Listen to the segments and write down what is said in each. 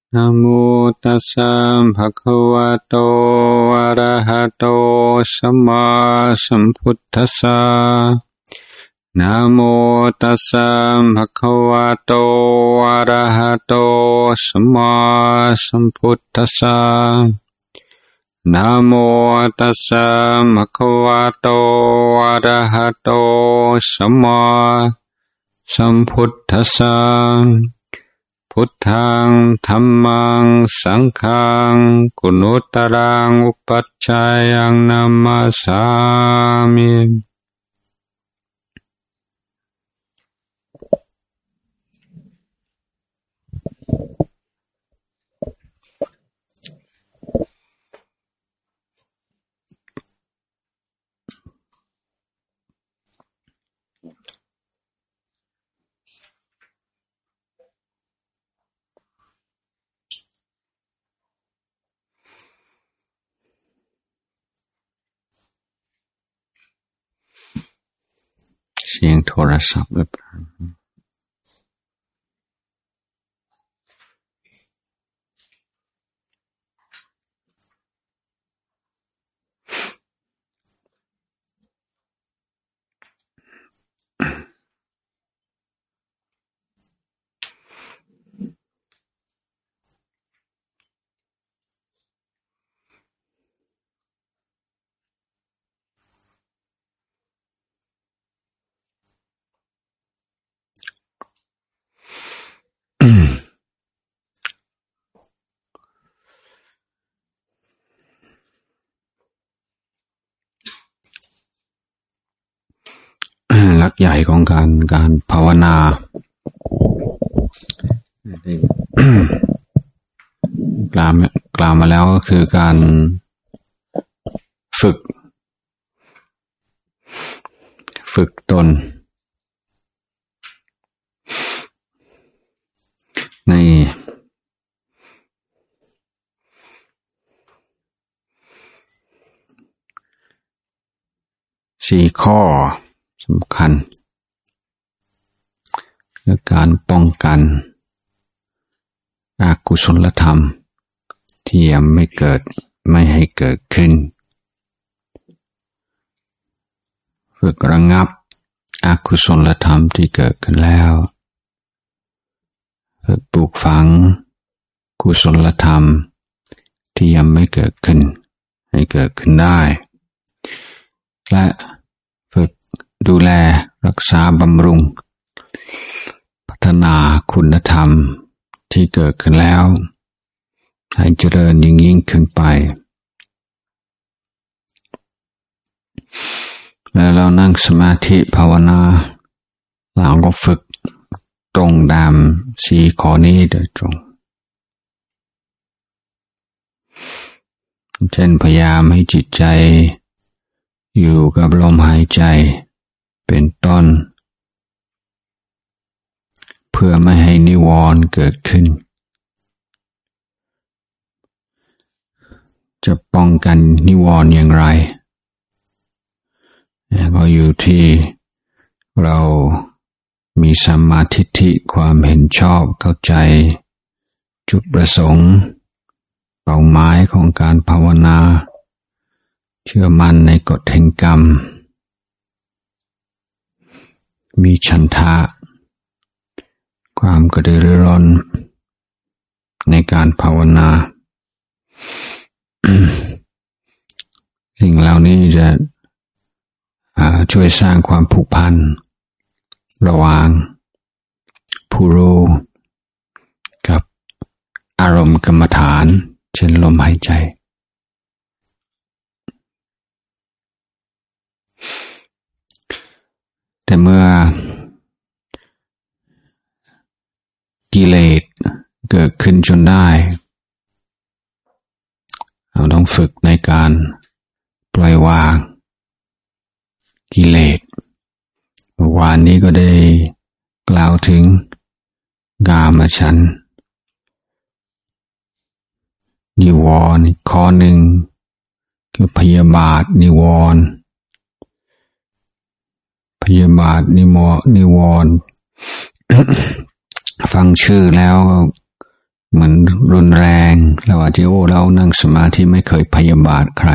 นะโมตัสสะภะคะวะโตอะระหะโตสัมมาสัมพุทธัสสะนะโมตัสสะภะคะวะโตอะระหะโตสัมมาสัมพุทธัสสะนะโมตัสสะภะคะวะโตอะระหะโตสัมมาสัมพุทธัสสะพุทธังธัมมังสังฆังกุณุตตรังอุปัชฌายังนัมมัสสามิเสียงโทรศัพท์หรือเปล่าหลักใหญ่ของการภาวนากล่าวมาแล้วก็คือการฝึกตนใน4 ข้อสำคัญคือการป้องกันอกุศลธรรมที่ยังไม่ให้เกิดขึ้นฝึกระงับอกุศลธรรมที่เกิดขึ้นแล้วฝึกปลูกฝังกุศลธรรมที่ยังไม่เกิดขึ้นให้เกิดขึ้นได้และฝึกดูแลรักษาบำรุงพัฒนาคุณธรรมที่เกิดขึ้นแล้วให้เจริญยิ่งขึ้นไปแล้วเรานั่งสมาธิภาวนาเราก็ฝึกตรงตาม4 ข้อนี้โดยตรงเช่นพยายามให้จิตใจอยู่กับลมหายใจเป็นต้นเพื่อไม่ให้นิวรณ์เกิดขึ้นจะป้องกันนิวรณ์อย่างไรก็อยู่ที่เรามีสัมมาทิฏฐิความเห็นชอบเข้าใจจุดประสงค์เป้าหมายของการภาวนาเชื่อมั่นในกฎแห่งกรรมมีฉันทะความกระตือรือร้นในการภาวนา สิ่งเหล่านี้จะช่วยสร้างความผูกพันระหว่างผู้รู้กับอารมณ์กรรมฐานเช่นลมหายใจแต่เมื่อกิเลสเกิดขึ้นจนได้เราต้องฝึกในการปล่อยวางกิเลสเมื่อวานนี้ก็ได้กล่าวถึงกามฉันท์นิวรณ์ข้อหนึ่งคือพยาบาทนิวรณ์พยาบาทนิวรณ์ ฟังชื่อแล้วเหมือนรุนแรงเราอาจจะเรานั่งสมาธิไม่เคยพยาบาทใคร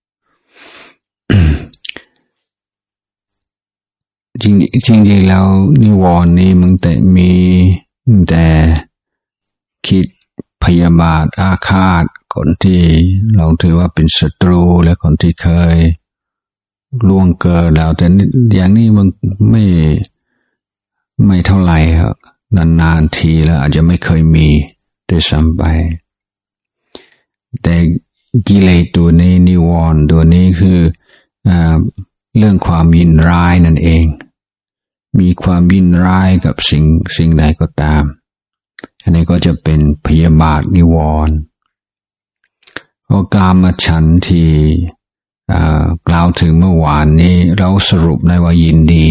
จริงๆแล้วนิวรณ์นี้มึงแต่มีแต่คิดพยาบาทอาฆาตคนที่เราถือว่าเป็นศัตรูและคนที่เคยล่วงเกินแล้วแต่อย่างนี้มึงไม่เท่าไหร่ครับนานๆทีแล้วอาจจะไม่เคยมีด้วยซ้ำไปแต่กิเลสตัวนี้นิวรณ์ตัวนี้คือเรื่องความยินร้ายนั่นเองมีความยินร้ายกับสิ่งใดก็ตามอันนี้ก็จะเป็นพยาบาทนิวรณ์กามฉันท์ที่กล่าวถึงเมื่อวานนี้เราสรุปได้ว่ายินดี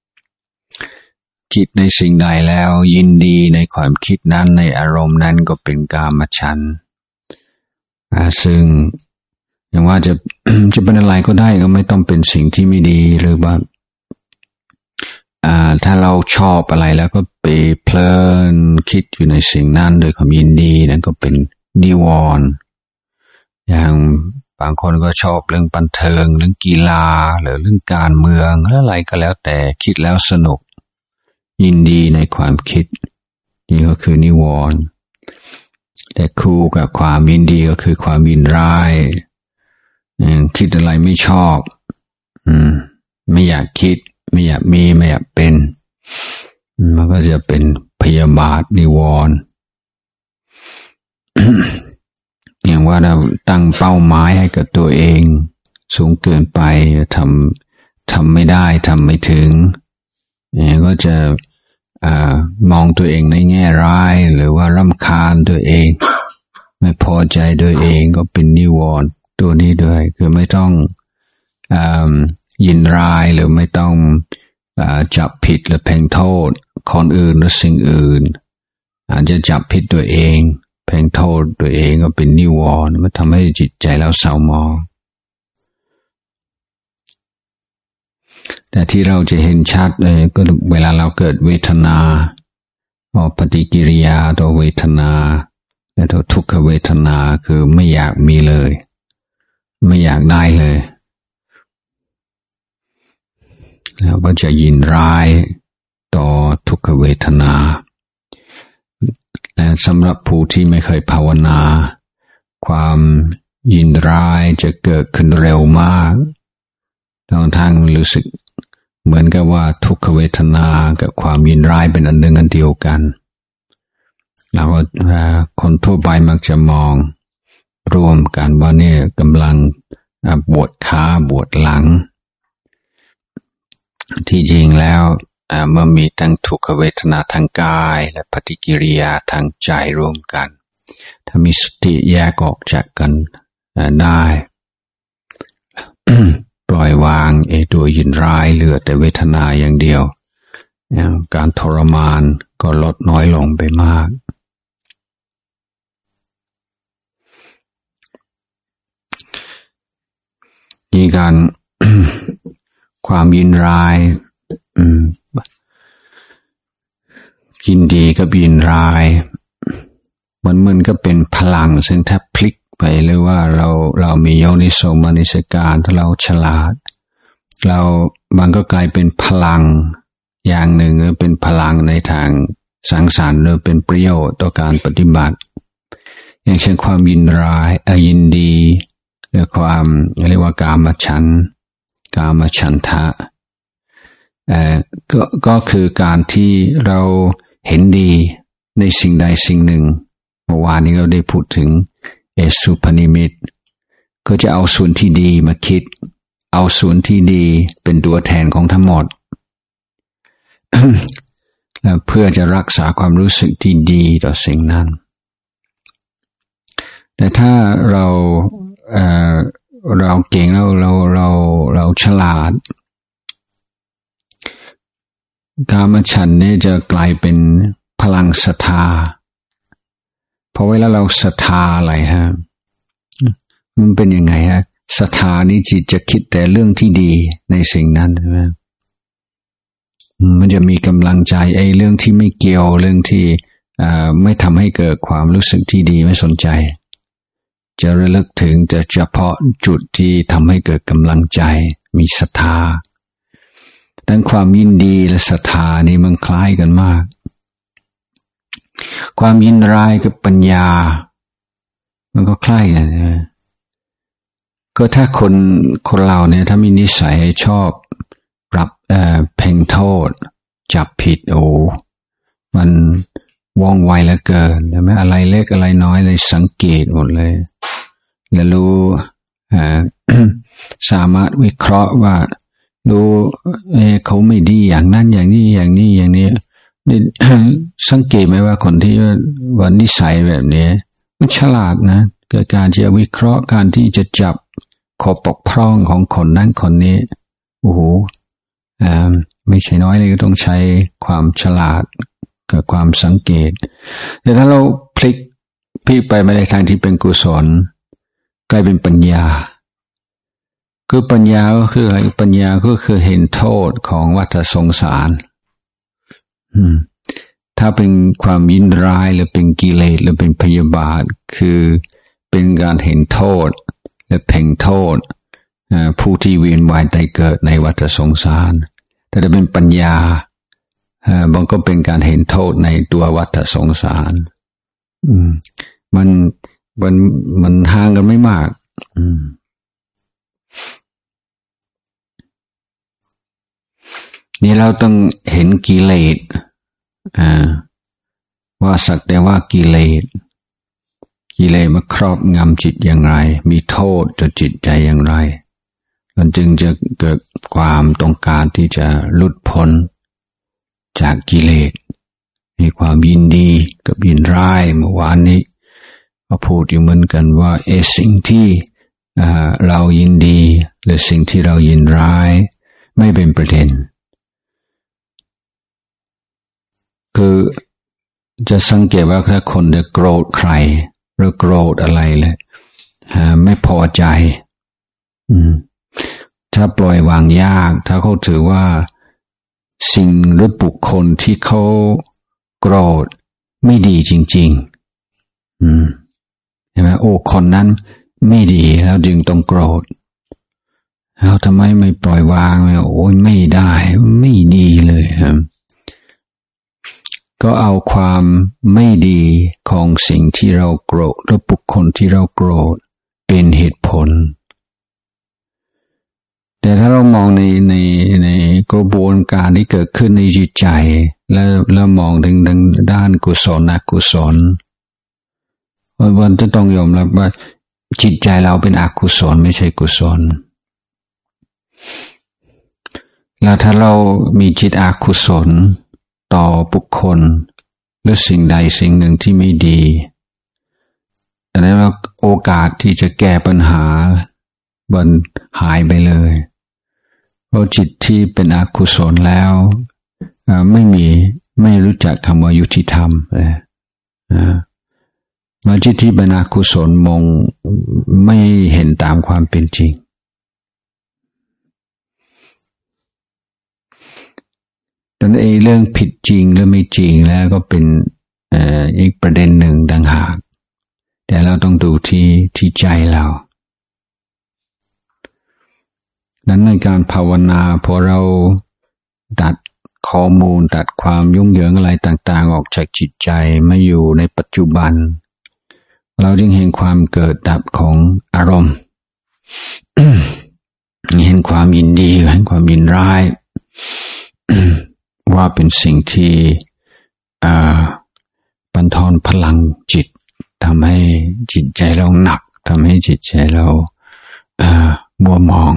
คิดในสิ่งใดแล้วยินดีในความคิดนั้นในอารมณ์นั้นก็เป็นกามฉันท์ซึ่งอย่างว่าจะ จะเป็นอะไรก็ได้ก็ไม่ต้องเป็นสิ่งที่ไม่ดีหรือว่าถ้าเราชอบอะไรแล้วก็ไปเพลินคิดอยู่ในสิ่งนั้นโดยความยินดีนั่นก็เป็นนิวรณ์อย่างบางคนก็ชอบเรื่องบันเทิงเรื่องกีฬาหรือเรื่องการเมืองและอะไรก็แล้วแต่คิดแล้วสนุกยินดีในความคิดนี่ก็คือนิวรณ์แต่คู่กับความยินดีก็คือความยินร้ายคิดอะไรไม่ชอบไม่อยากคิดไม่อยากมีไม่อยากเป็นมันก็จะเป็นพยาบาทนิวรณ์ อย่างว่าเราตั้งเป้าหมายให้กับตัวเองสูงเกินไปทำไม่ได้ทำไม่ถึงอย่างก็จะมองตัวเองในแง่ร้ายหรือว่ารำคาญตัวเองไม่พอใจตัวเองก็เป็นนิวรณ์ตัวนี้ด้วยคือไม่ต้องยินร้ายหรือไม่ต้องจับผิดหรือเพ่งโทษคนอื่นหรือสิ่งอื่นอาจจะจับผิดตัวเองเพ่งโทษตัวเองก็เป็นนิวรณ์มันทำให้จิตใจเราเศร้าหมองแต่ที่เราจะเห็นชัดเลยก็เวลาเราเกิดเวทนาปฏิกิริยาต่อเวทนาและต่อทุกขเวทนาคือไม่อยากมีเลยไม่อยากได้เลยแล้วก็จะยินร้ายต่อทุกขเวทนาและสำหรับผู้ที่ไม่เคยภาวนาความยินร้ายจะเกิดขึ้นเร็วมากทั้งรู้สึกเหมือนกับว่าทุกขเวทนากับความยินร้ายเป็นอันหนึ่งอันเดียวกันแล้วก็คนทั่วไปมักจะมองรวมกันว่าเนี่ยกำลังปวดขาปวดหลังที่จริงแล้วเมื่อมีทั้งทุกขเวทนาทางกายและปฏิกิริยาทางใจรวมกันถ้ามีสติแยกออกจากกันได้ ปล่อยวางตัวยินร้ายเหลือแต่เวทนาอย่างเดียวการทรมานก็ลดน้อยลงไปมากนี่การ ความยินร้ายยินดีกับยินร้ายมันก็เป็นพลังซึ่งถ้าพลิกไปหรือว่าเรามีโยนิโสมนสิการถ้าเราฉลาดมันก็กลายเป็นพลังอย่างหนึ่งหรือเป็นพลังในทางสังสรรค์หรือเป็นประโยชน์ต่อการปฏิบัติอย่างเช่นความยินร้ายยินดีหรือความเรียกว่ากามฉันทะก็คือการที่เราเห็นดีในสิ่งใดสิ่งหนึ่งเมื่อวานนี้เราได้พูดถึงสุภนิมิตก็จะเอาส่วนที่ดีมาคิดเอาส่วนที่ดีเป็นตัวแทนของทั้งหมด เพื่อจะรักษาความรู้สึกที่ดีต่อสิ่งนั้นแต่ถ้าเราเก่งเราฉลาดกามฉันท์นี่จะกลายเป็นพลังศรัทธาเพราะเวลาเราศรัทธาอะไรฮะมันเป็นยังไงฮะศรัทธานี่จิตจะคิดแต่เรื่องที่ดีในสิ่งนั้นใช่ไหมมันจะมีกำลังใจเรื่องที่ไม่เกี่ยวเรื่องที่ไม่ทำให้เกิดความรู้สึกที่ดีไม่สนใจจะระลึกถึงแต่เฉพาะจุดที่ทำให้เกิดกำลังใจมีศรัทธาดังความยินดีและศรัทธานี่มันคล้ายกันมากความยินร้ายกับปัญญามันก็คล้ายกันนะก็ถ้าคนเราเนี่ยถ้ามีนิสัยชอบรับเพ่งโทษจับผิดมันว่องไวเหลือเกินใช่ไหมอะไรเล็กอะไรน้อยเลยสังเกตหมดเลยแล้วรู้สามารถวิเคราะห์ว่ารู้เขาไม่ดีอย่างนั้นอย่างนี้อย่างนี้อย่างนี้นี่สังเกตไหมว่าคนที่ว่านิสัยแบบนี้มันฉลาดนะเกิดการที่จะวิเคราะห์การที่จะจับข้อบกพร่องของคนนั้นคนนี้โอ้โหไม่ใช่น้อยเลยก็ต้องใช้ความฉลาดกับความสังเกตแต่ถ้าเราพลิกไปไม่ได้ทางที่เป็นกุศลกลายเป็นปัญญาคือปัญญาก็คืออะไรปัญญาก็คือเห็นโทษของวัฏสงสารถ้าเป็นความยินร้ายหรือเป็นกิเลสหรือเป็นพยาบาทคือเป็นการเห็นโทษและเพ่งโทษผู้ที่เวียนว่ายตายเกิดในวัฏสงสารแต่ถ้าเป็นปัญญามันก็เป็นการเห็นโทษในตัววัฏสงสารมันห่างกันไม่มากนี่เราต้องเห็นกิเลสว่าสักแต่ว่ากิเลสมาครอบงำจิตอย่างไรมีโทษต่อจิตใจอย่างไรมันจึงจะเกิดความต้องการที่จะหลุดพ้นจากกิเลสมีความยินดีกับยินร้ายเมื่อวานนี้ก็พูดอยู่เหมือนกันว่าสิ่งที่เรายินดีหรือสิ่งที่เรายินร้ายไม่เป็นประเด็นคือจะสังเกตว่าถ้าคนจะโกรธใครหรือโกรธอะไรเลยไม่พอใจถ้าปล่อยวางยากถ้าเขาถือว่าสิ่งหรือบุคคลที่เขาโกรธไม่ดีจริงๆเห็นไหมคนนั้นไม่ดีแล้วจึงต้องโกรธแล้วทำไมไม่ปล่อยวางไม่ได้ไม่ดีเลยครับก็เอาความไม่ดีของสิ่งที่เราโกรธหรือบุคคลที่เราโกรธเป็นเหตุผลแต่ถ้าเรามองในกระบวนการที่เกิดขึ้นในจิตใจแล้วมองถึงด้านกุศลอกุศลวันจะต้องยอมรับว่าจิตใจเราเป็นอกุศลไม่ใช่กุศลแล้วถ้าเรามีจิตอกุศลต่อบุคคลหรือสิ่งใดสิ่งหนึ่งที่ไม่ดีแต่นั้นโอกาสที่จะแก้ปัญหามันหายไปเลยเพราะจิตที่เป็นอกุศลแล้วไม่รู้จักคำว่ายุติธรรมเลยเมื่อจิตที่เป็นอกุศลมองไม่เห็นตามความเป็นจริงแต่เรื่องผิดจริงหรือไม่จริงแล้วก็เป็นอีกประเด็นหนึ่งต่างหากแต่เราต้องดูที่ใจเรานั้นในการภาวนาพอเราตัดข้อมูลตัดความยุ่งเหยิงอะไรต่างๆออกจากจิตใจมาอยู่ในปัจจุบันเราจึงเห็นความเกิดดับของอารมณ์ เห็นความยินดีเห็นความยินร้าย ว่าเป็นสิ่งที่บั่นทอนพลังจิตทำให้จิตใจเราหนักทำให้จิตใจเรามัวหมอง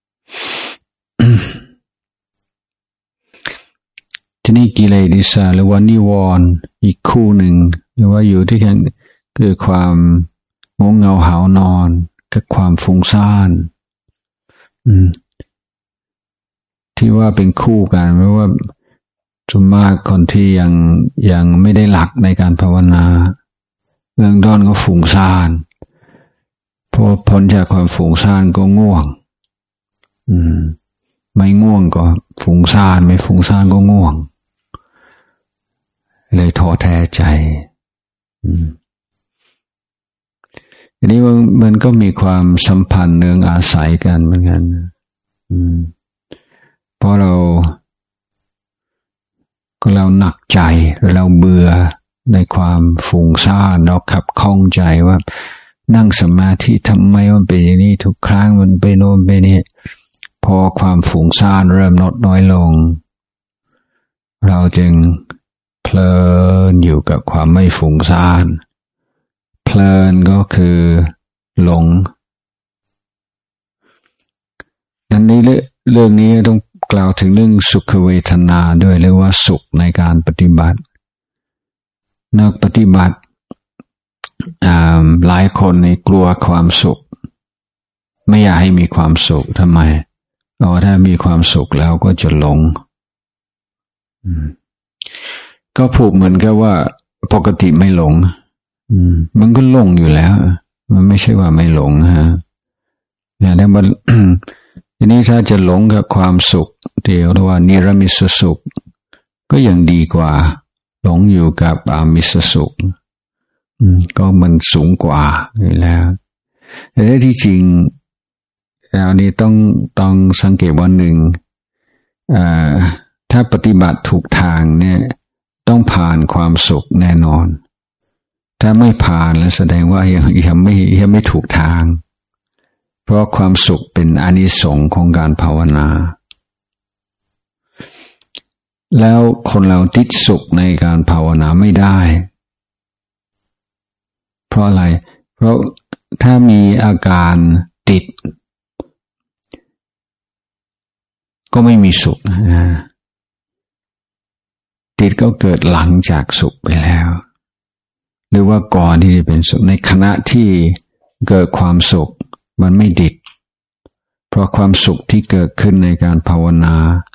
ที่นี่กิเลสหรือว่านิวรณ์อีกคู่หนึ่งหรือว่าอยู่ที่กันคือความงงเงาหาวนอนกับความฟุ้งซ่านที่ว่าเป็นคู่กันเพราะว่าส่วนมากคนที่ยังไม่ได้หลักในการภาวนาเบื้องต้นก็ฟุ้งซ่านพอพ้นจากความฟุ้งซ่านก็ง่วงไม่ง่วงก็ฟุ้งซ่านไม่ฟุ้งซ่านก็ง่วงเลยท้อแท้ใจอันนี้มันก็มีความสัมพันธ์เนื่องอาศัยกันเหมือนกันเพราะเราหนักใจเราเบื่อในความฟุ้งซ่านเราขับข้องใจว่านั่งสมาธิทำไมมันเป็นอย่างนี้ทุกครั้งมันเป็นโน่นเป็นนี่พอความฟุ้งซ่านเริ่มลดน้อยลงเราจึงเพลินอยู่กับความไม่ฟุ้งซ่านเพลินก็คือหลงดังนี้เรื่องนี้ต้องกล่าวถึงเรื่องสุขเวทนาด้วยเรียกว่าสุขในการปฏิบัตินักปฏิบัติหลายคนนี่กลัวความสุขไม่อยากให้มีความสุขทำไมถ้ามีความสุขแล้วก็จะหลงก็ผูกเหมือนกับว่าปกติไม่หลงมันก็หลงอยู่แล้วมันไม่ใช่ว่าไม่หลงฮะแล้วมัน ทีนี้ถ้าจะหลงกับความสุขเรียกว่านิรมิตสุขก็ยังดีกว่าหลงอยู่กับอามิสสุขก็มันสูงกว่าอยู่แล้วแต่ที่จริงแล้วนี่ต้องสังเกตว่าหนึ่งถ้าปฏิบัติถูกทางเนี่ยต้องผ่านความสุขแน่นอนถ้าไม่ผ่านแล้วแสดงว่ายังไม่ถูกทางเพราะความสุขเป็นอานิสงส์ของการภาวนาแล้วคนเราติดสุขในการภาวนาไม่ได้เพราะอะไรเพราะถ้ามีอาการติดก็ไม่มีสุขติดก็เกิดหลังจากสุขไปแล้วหรือว่าก่อนที่จะเป็นสุขในขณะที่เกิดความสุขมันไม่ติดเพราะความสุขที่เกิดขึ้นในการภาวนา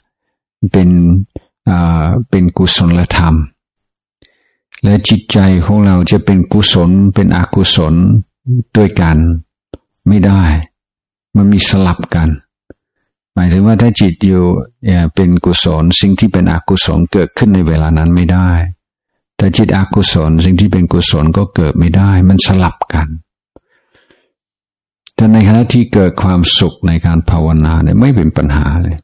เป็นกุศลธรรมและจิตใจของเราจะเป็นกุศลเป็นอกุศลด้วยกันไม่ได้มันมีสลับกันหมายถึงว่าถ้าจิตอยู่เป็นกุศลสิ่งที่เป็นอกุศลเกิดขึ้นในเวลานั้นไม่ได้แต่จิตอกุศลสิ่งที่เป็นกุศลก็เกิดไม่ได้มันสลับกันแต่ในขณะที่เกิดความสุขในการภาวนาเนี่ยไม่เป็นปัญหาเลย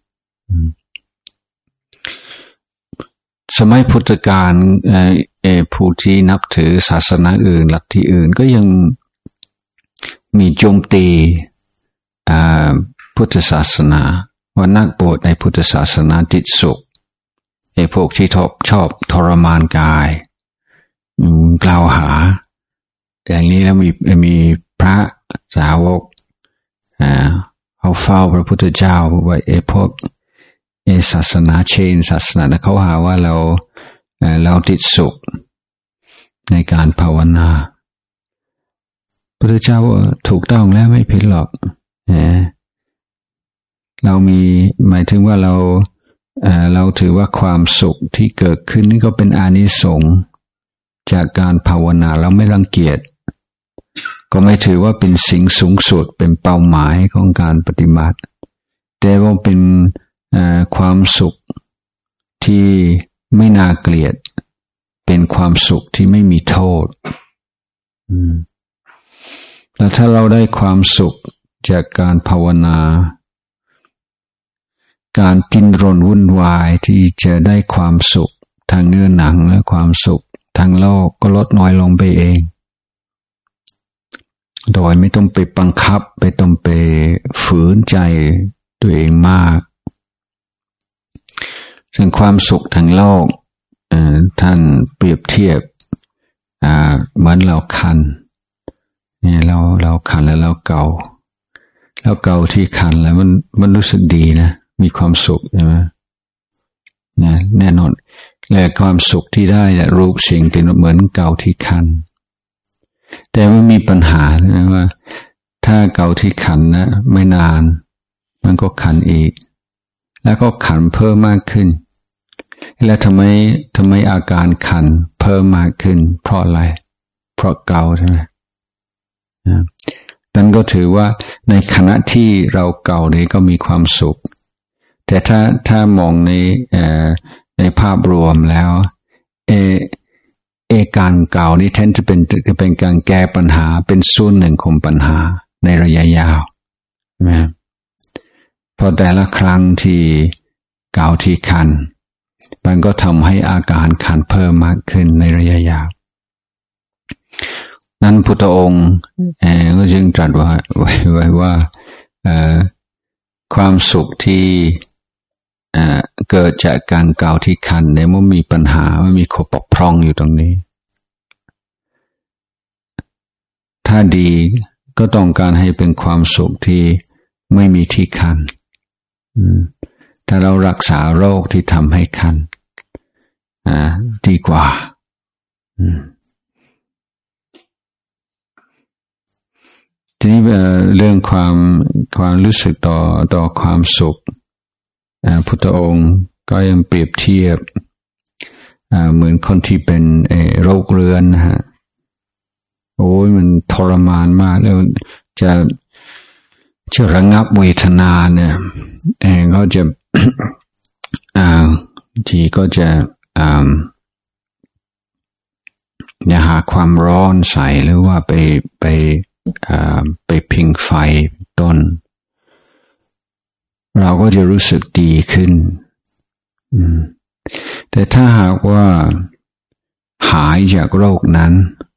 สมัยพุทธกาลผู้ที่นับถือศาสนาอื่นลัทธิอื่นก็ยังมีโจมตีพุทธศาสนาว่านักบวชในพุทธศาสนาติดสุขพวกที่ชอบทรมานกายกล่าวหาอย่างนี้แล้วมีพระสาวกเขาเฝ้าพระพุทธเจ้าว่าพวกศาสนาเชนศาสนาเขาหาว่าเราติดสุขในการภาวนาพระพุทธเจ้าว่าถูกต้องแล้วไม่ผิดหรอกเรามีหมายถึงว่าเราถือว่าความสุขที่เกิดขึ้นนี่ก็เป็นอานิสงส์จากการภาวนาเราไม่รังเกียจก็ไม่ถือว่าเป็นสิ่งสูงสุดเป็นเป้าหมายของการปฏิบัติแต่ว่าเป็นความสุขที่ไม่น่าเกลียดเป็นความสุขที่ไม่มีโทษแล้วถ้าเราได้ความสุขจากการภาวนาการดิ้นรนวุ่นวายที่จะได้ความสุขทางเนื้อหนังและความสุขทางโลกก็ลดน้อยลงไปเองโดยไม่ต้องไปบังคับไปต้องไปฝืนใจตัวเองมากซึ่งความสุขทางโลกท่านเปรียบเทียบเหมือนเราคันเนี่ยเราคันแล้วเราเกาที่คันแล้วมันรู้สึกดีนะมีความสุขใช่ไหมนะแน่นอนและความสุขที่ได้รูปเสียงกลิ่นเหมือนเกาที่คันแต่มันมีปัญหานะว่าถ้าเกาที่คันนะไม่นานมันก็คันอีกแล้วก็คันเพิ่มมากขึ้นแล้วทำไมอาการคันเพิ่มมากขึ้นเพราะอะไรเพราะเกาใช่ไหมนั่นก็ถือว่าในขณะที่เราเกานี้ก็มีความสุขแต่ถ้ามองในภาพรวมแล้วการเก่านี่แทนจะเป็นการแก้ปัญหาเป็นส่วนหนึ่งของปัญหาในระยะยาวนะพอแต่ละครั้งที่เก่าที่คันมันก็ทำให้อาการคันเพิ่มมากขึ้นในระยะยาวนั้นพุทธองค์ก็จึงตรัสไว้ว่าความสุขที่เกิดจากการเก่าที่คันเนี่ยมันมีปัญหามันมีข้อบกพร่องอยู่ตรงนี้ถ้าดีก็ต้องการให้เป็นความสุขที่ไม่มีที่คันถ้าเรารักษาโรคที่ทำให้คันดีกว่าทีนี้เรื่องความรู้สึกต่อความสุขพุทธองค์ก็ยังเปรียบเทียบเหมือนคนที่เป็นโรคเรื้อนนะฮะโอ้ยมันทรมานมากแล้วจะระงับเวทนาเนี่ยเขาจะทีก็จะอย่าหาความร้อนใส่หรือว่าไปพิงไฟต้นเราก็จะรู้สึกดีขึ้นแต่ถ้าหากว่าหายจากโรคนั้น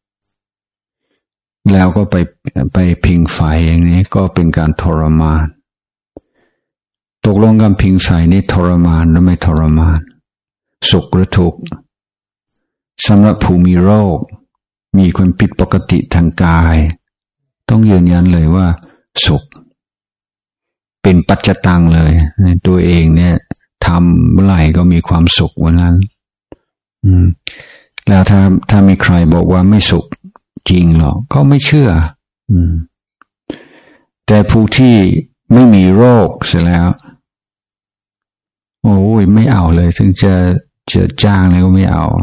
แล้วก็ไปพิงไฟอย่างนี้ก็เป็นการทรมานตกลงการพิงไฟนี่ทรมานหรือไม่ทรมานสุขหรือทุกข์สำหรับผู้มีโรคมีความผิดปกติทางกายต้องยืนยันเลยว่าสุขเป็นปัจจตังเลยตัวเองเนี่ยทำเมื่อไหร่ก็มีความสุขวันนั้นแล้วถ้ามีใครบอกว่าไม่สุขจริงหรอกก็ไม่เชื่อแต่ผู้ที่ไม่มีโรคเสร็จแล้วโอ้ยไม่เอาเลยถึงจะจ้างเลยก็ไม่เอา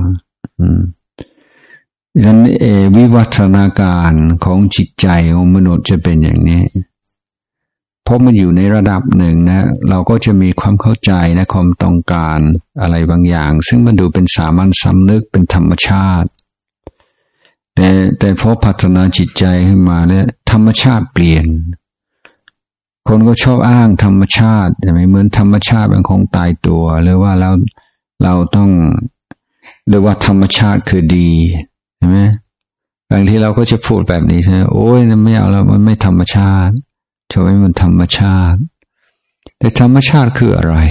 ฉะนั้นวิวัฒนาการของจิตใจของมนุษย์จะเป็นอย่างนี้เพราะมันอยู่ในระดับหนึ่งนะเราก็จะมีความเข้าใจนะความต้องการอะไรบางอย่างซึ่งมันดูเป็นสามัญสำนึกเป็นธรรมชาติแต่พอพัฒนาจิตใจขึ้นมาเนี่ยธรรมชาติเปลี่ยนคนก็ชอบอ้างธรรมชาติแต่ไม่เหมือนธรรมชาติเป็นของตายตัวหรือว่าเราต้องหรือว่าธรรมชาติคือดีใช่ไหมบางทีเราก็จะพูดแบบนี้ใช่ไหมโอ้ยไม่เอาแล้วมันไม่ธรรมชาติทำไมมันธรรมชาติแต่ธรรมชาติคืออะไร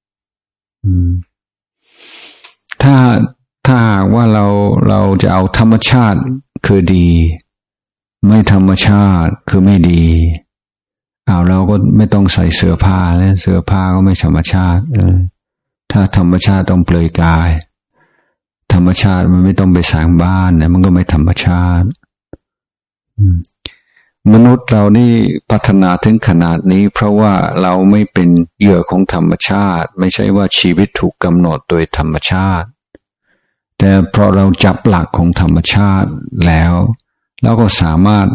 ถ้าว่าเราจะเอาธรรมชาติคือดีไม่ธรรมชาติคือไม่ดีเราก็ไม่ต้องใส่เสื้อผ้าแล้วเสื้อผ้าก็ไม่ธรรมชาติถ้าธรรมชาติต้องเปลือยกายธรรมชาติมันไม่ต้องไปสร้างบ้านเนี่ยมันก็ไม่ธรรมชาติมนุษย์เรานี่พัฒนาถึงขนาดนี้เพราะว่าเราไม่เป็นเหยื่อของธรรมชาติไม่ใช่ว่าชีวิตถูกกำหนดโดยธรรมชาติแต่เพราะเราจับหลักของธรรมชาติแล้วเราก็สามารถ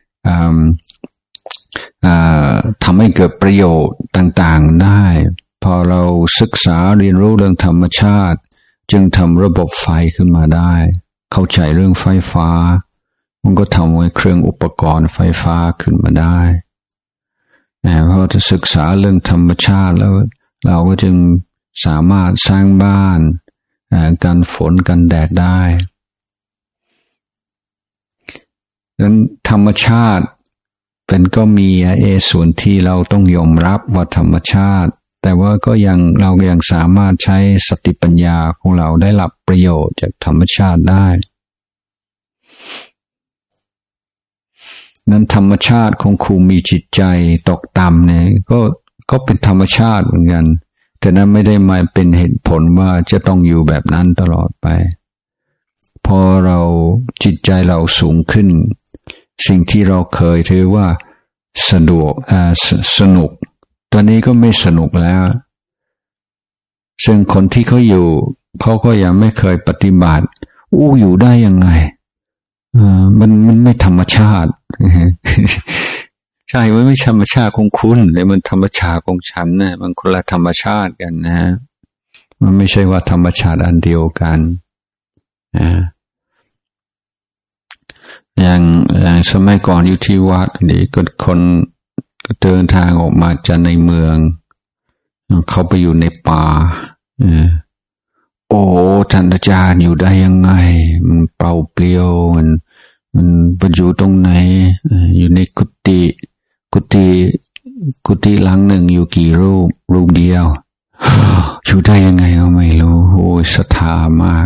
ทำให้เกิดประโยชน์ต่างๆได้พอเราศึกษาเรียนรู้เรื่องธรรมชาติจึงทำระบบไฟขึ้นมาได้เข้าใจเรื่องไฟฟ้ามันก็ทำให้เครื่องอุปกรณ์ไฟฟ้าขึ้นมาได้เพราะถ้าศึกษาเรื่องธรรมชาติแล้วเราก็จึงสามารถสร้างบ้านกันฝนกันแดดได้ดังนั้นธรรมชาติเป็นก็มีส่วนที่เราต้องยอมรับว่าธรรมชาติแต่ว่าก็เรายังสามารถใช้สติปัญญาของเราได้รับประโยชน์จากธรรมชาติได้นั้นธรรมชาติของครูมีจิตใจตกต่ำเนี่ยก็เป็นธรรมชาติเหมือนกันแต่นั้นไม่ได้มาเป็นเหตุผลว่าจะต้องอยู่แบบนั้นตลอดไปพอเราจิตใจเราสูงขึ้นสิ่งที่เราเคยถือว่าสนุกตอนนี้ก็ไม่สนุกแล้วซึ่งคนที่เขาอยู่เขาก็ยังไม่เคยปฏิบัติอยู่ได้ยังไงมันไม่ธรรมชาติใช่มันไม่ธรรมชาติของคุณเลยมันธรรมชาติของฉันนะมันคนละธรรมชาติกันนะมันไม่ใช่ว่าธรรมชาติอันเดียวกันอย่างสมัยก่อนอยู่ที่วัดนี่ก็คนก็เดินทางออกมาจากในเมืองเขาไปอยู่ในป่าโอ้ท่านอาจารย์อยู่ได้ยังไงมันเปล่าเปลี่ยวมันไปอยู่ตรงไหนอยู่ในกุฏิหลังหนึ่งอยู่กี่รูปเดียวอยู่ได้ยังไงก็ไม่รู้โอ้ยศรัทธามาก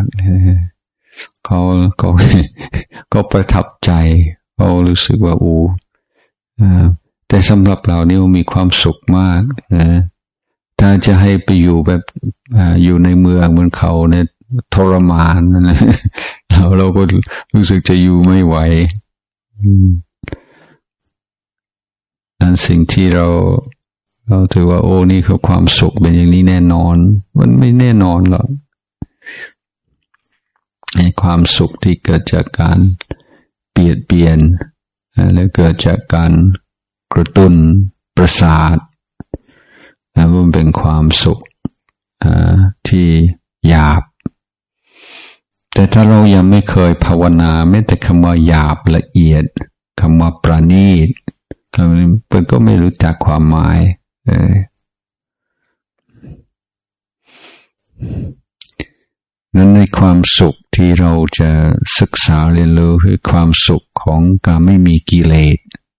เขาประทับใจเขารู้สึกว่าแต่สำหรับเรานี่มีความสุขมากถ้าจะให้ไปอยู่แบบอยู่ในเมืองเหมือนเขาเนี่ยทรมานนะเราก็รู้สึกจะอยู่ไม่ไหวนั่นสิ่งที่เราถือว่าโอ้นี่คือความสุขเป็นอย่างนี้แน่นอนมันไม่แน่นอนหรอกความสุขที่เกิดจากการเปลี่ยนและเกิดจากการกระตุ้นประสาทมันเป็นความสุขที่หยาบแต่ถ้าเรายังไม่เคยภาวนาแม้แต่คำว่าหยาบละเอียดคำว่าประณีตก็ไม่รู้จักความหมายนั้นในความสุขที่เราจะศึกษาเรียนรู้คือความสุขของการไม่มีกิเลส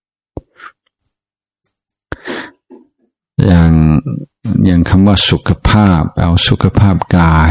อย่างคำว่าสุขภาพเอาสุขภาพกาย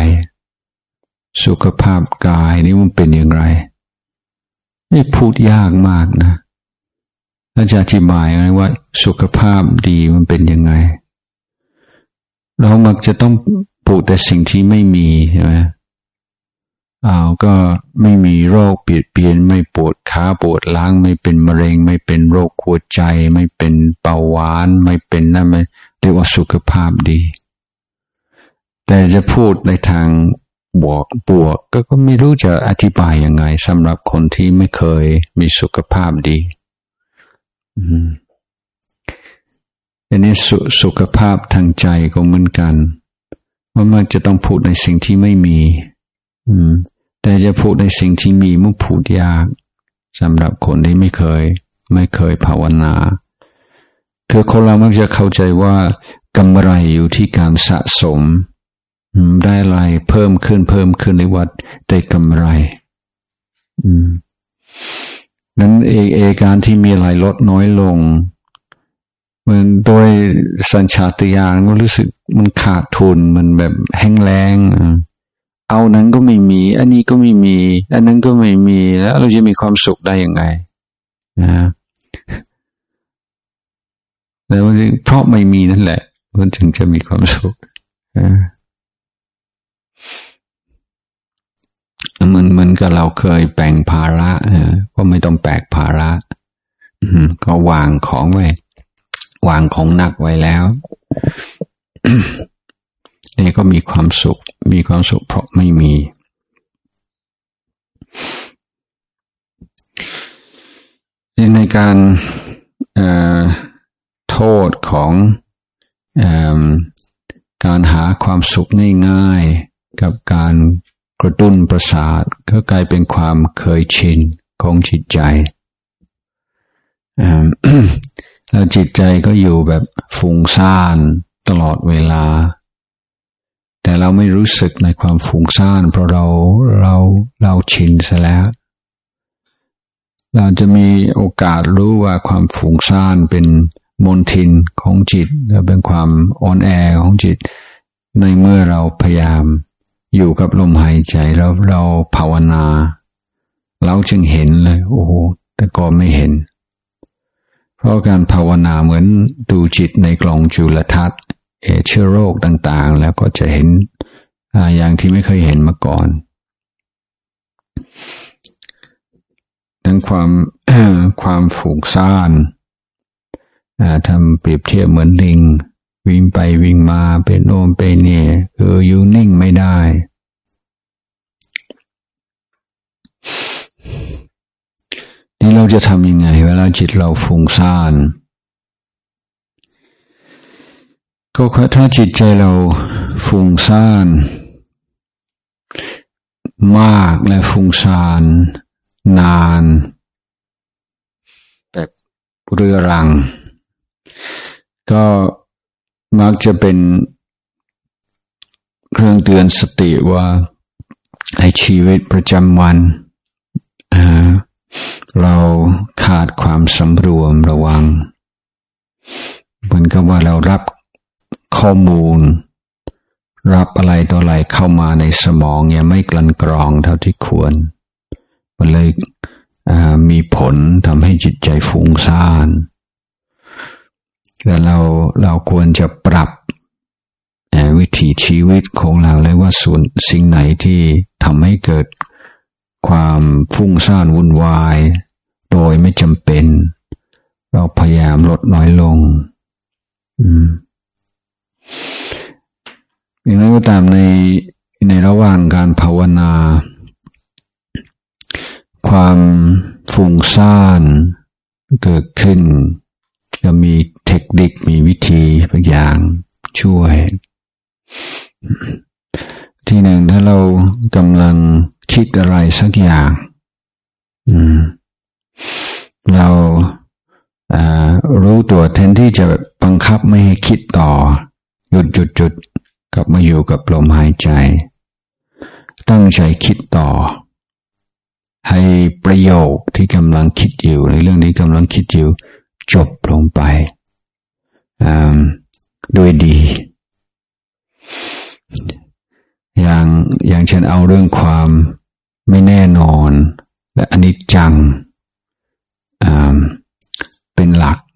นี่มันเป็นอย่างไรนี่พูดยากมากนะแล้วจะอธิบายไงว่าสุขภาพดีมันเป็นยังไงเรามักจะต้องพูดแต่สิ่งที่ไม่มีใช่ไหมก็ไม่มีโรคเปลี่ยนไม่ปวดขาปวดหลังไม่เป็นมะเร็งไม่เป็นโรคหัวใจไม่เป็นเบาหวานไม่เป็นนั่นไม่เรียกว่าสุขภาพดีแต่จะพูดในทางบวกก็ไม่รู้จะอธิบายยังไงสำหรับคนที่ไม่เคยมีสุขภาพดีอันนี้สุขภาพทางใจก็เหมือนกันว่ามันจะต้องพูดในสิ่งที่ไม่มีแต่จะพูดในสิ่งที่มีมันพูดยากสำหรับคนที่ไม่เคยภาวนาคือคนเรามักจะเข้าใจว่ากำไรอยู่ที่การสะสมได้อะไรเพิ่มขึ้นในวัดได้กำไรนั้นการที่มีอะไรลดน้อยลงมันโดยสัญชาตญาณก็รู้สึกมันขาดทุนมันแบบแห้งแล้งเอานั้นก็ไม่มีอันนี้ก็ไม่มีอันนั้นก็ไม่มีแล้วเราจะมีความสุขได้ยังไงแต่ว่าเพราะไม่มีนั่นแหละมันถึงจะมีความสุขเหมือนกับเราเคยแบ่งภาระก็ไม่ต้องแบกภาระก็วางของไว้วางของหนักไว้แล้ว นี่ก็มีความสุขเพราะไม่มีในการโทษของการหาความสุขง่ายๆกับการกระตุ้นประสาทก็กลายเป็นความเคยชินของจิตใจแล้วจิตใจก็อยู่แบบฟุ้งซ่านตลอดเวลาแต่เราไม่รู้สึกในความฟุ้งซ่านเพราะเราชินซะแล้วเราจะมีโอกาสรู้ว่าความฟุ้งซ่านเป็นมลทินของจิตและเป็นความอ่อนแอของจิตในเมื่อเราพยายามอยู่กับลมหายใจแล้วเราภาวนาเราจึงเห็นเลยโอ้โหแต่ก่อนไม่เห็นเพราะการภาวนาเหมือนดูจิตในกล่องจุลทรรศน์เชื้อโรคต่างๆแล้วก็จะเห็นอย่างที่ไม่เคยเห็นมาก่อนดังความฟุ้งซ่านทำเปรียบเทียบเหมือนลิงวิ่งไปวิ่งมาเป็นโน่นเป็นนี่คืออยู่นิ่งไม่ได้นี่เราจะทำยังไงเวลาจิตเราฟุ้งซ่านก็ถ้าจิตใจเราฟุ้งซ่านมากและฟุ้งซ่านนานเรื้อรังก็มักจะเป็นเครื่องเตือนสติว่าในชีวิตประจำวันเราขาดความสำรวมระวังเหมือนกับว่าเรารับข้อมูลรับอะไรต่ออะไรเข้ามาในสมองยังไม่กลั่นกรองเท่าที่ควรมันเลยมีผลทำให้จิตใจฟุ้งซ่านและเราควรจะปรับวิถีชีวิตของเราเลยว่าสิ่งไหนที่ทำให้เกิดความฟุ้งซ่านวุ่นวายโดยไม่จำเป็นเราพยายามลดน้อยลงอย่างไรก็ตามในระหว่างการภาวนาความฟุ้งซ่านเกิดขึ้นก็มีเทคนิคมีวิธีบางอย่างช่วยที่หนึ่งถ้าเรากำลังคิดอะไรสักอย่างเรารู้ตัวแทนที่จะบังคับไม่ให้คิดต่อหยุดกลับมาอยู่กับลมหายใจตั้งใจคิดต่อให้ประโยคที่กำลังคิดอยู่ในเรื่องที่กำลังคิดอยู่จบลงไปโดยดีอย่างเช่นเอาเรื่องความไม่แน่นอนและอนิจจังเป็นหลัก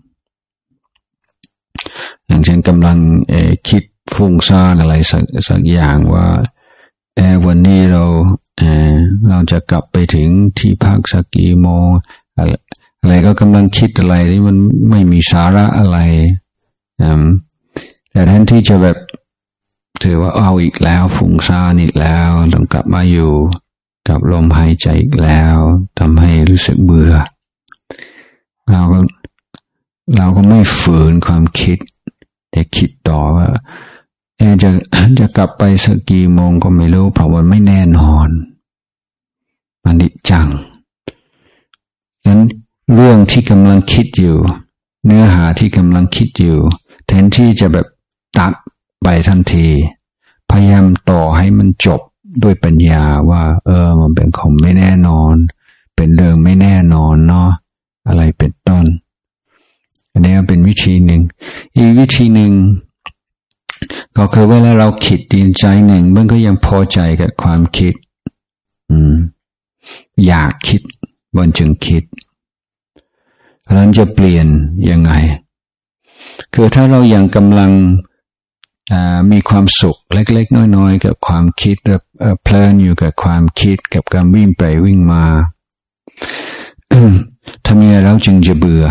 อย่างเช่นกำลังคิดฟุ้งซ่านอะไรสักอย่างว่าวันนี้เราจะกลับไปถึงที่พักสักกี่โมงอะไรก็กำลังคิดอะไรที่มันไม่มีสาระอะไรแต่แทนที่จะแบบถือว่าเอาอีกแล้วฟุ้งซ่านอีกแล้วต้องกลับมาอยู่กับลมหายใจอีกแล้วทำให้รู้สึกเบื่อเราก็ไม่ฝืนความคิดแต่คิดต่อว่าจะกลับไปสักกี่โมงก็ไม่รู้เพราะมันไม่แน่นอนมันนิจจังนั้นเรื่องที่กำลังคิดอยู่เนื้อหาที่กำลังคิดอยู่แทนที่จะแบบตัดไปทันทีพยายามต่อให้มันจบด้วยปัญญาว่ามันเป็นของไม่แน่นอนเป็นเรื่องไม่แน่นอนเนาะอะไรเป็นต้นอันนี้ก็เป็นวิธีหนึ่งอีกวิธีหนึ่งก็คือเวลาเราคิดดีใจหนึ่งมันก็ยังพอใจกับความคิดอยากคิดมันจึงคิดเราจะเปลี่ยนยังไงคือถ้าเรายังกำลังมีความสุขเล็กๆน้อยๆกับความคิดเพลินอยู่กับความคิดกับการวิ่งไปวิ่งมาทำยังไงเราจึงจะเบื่อ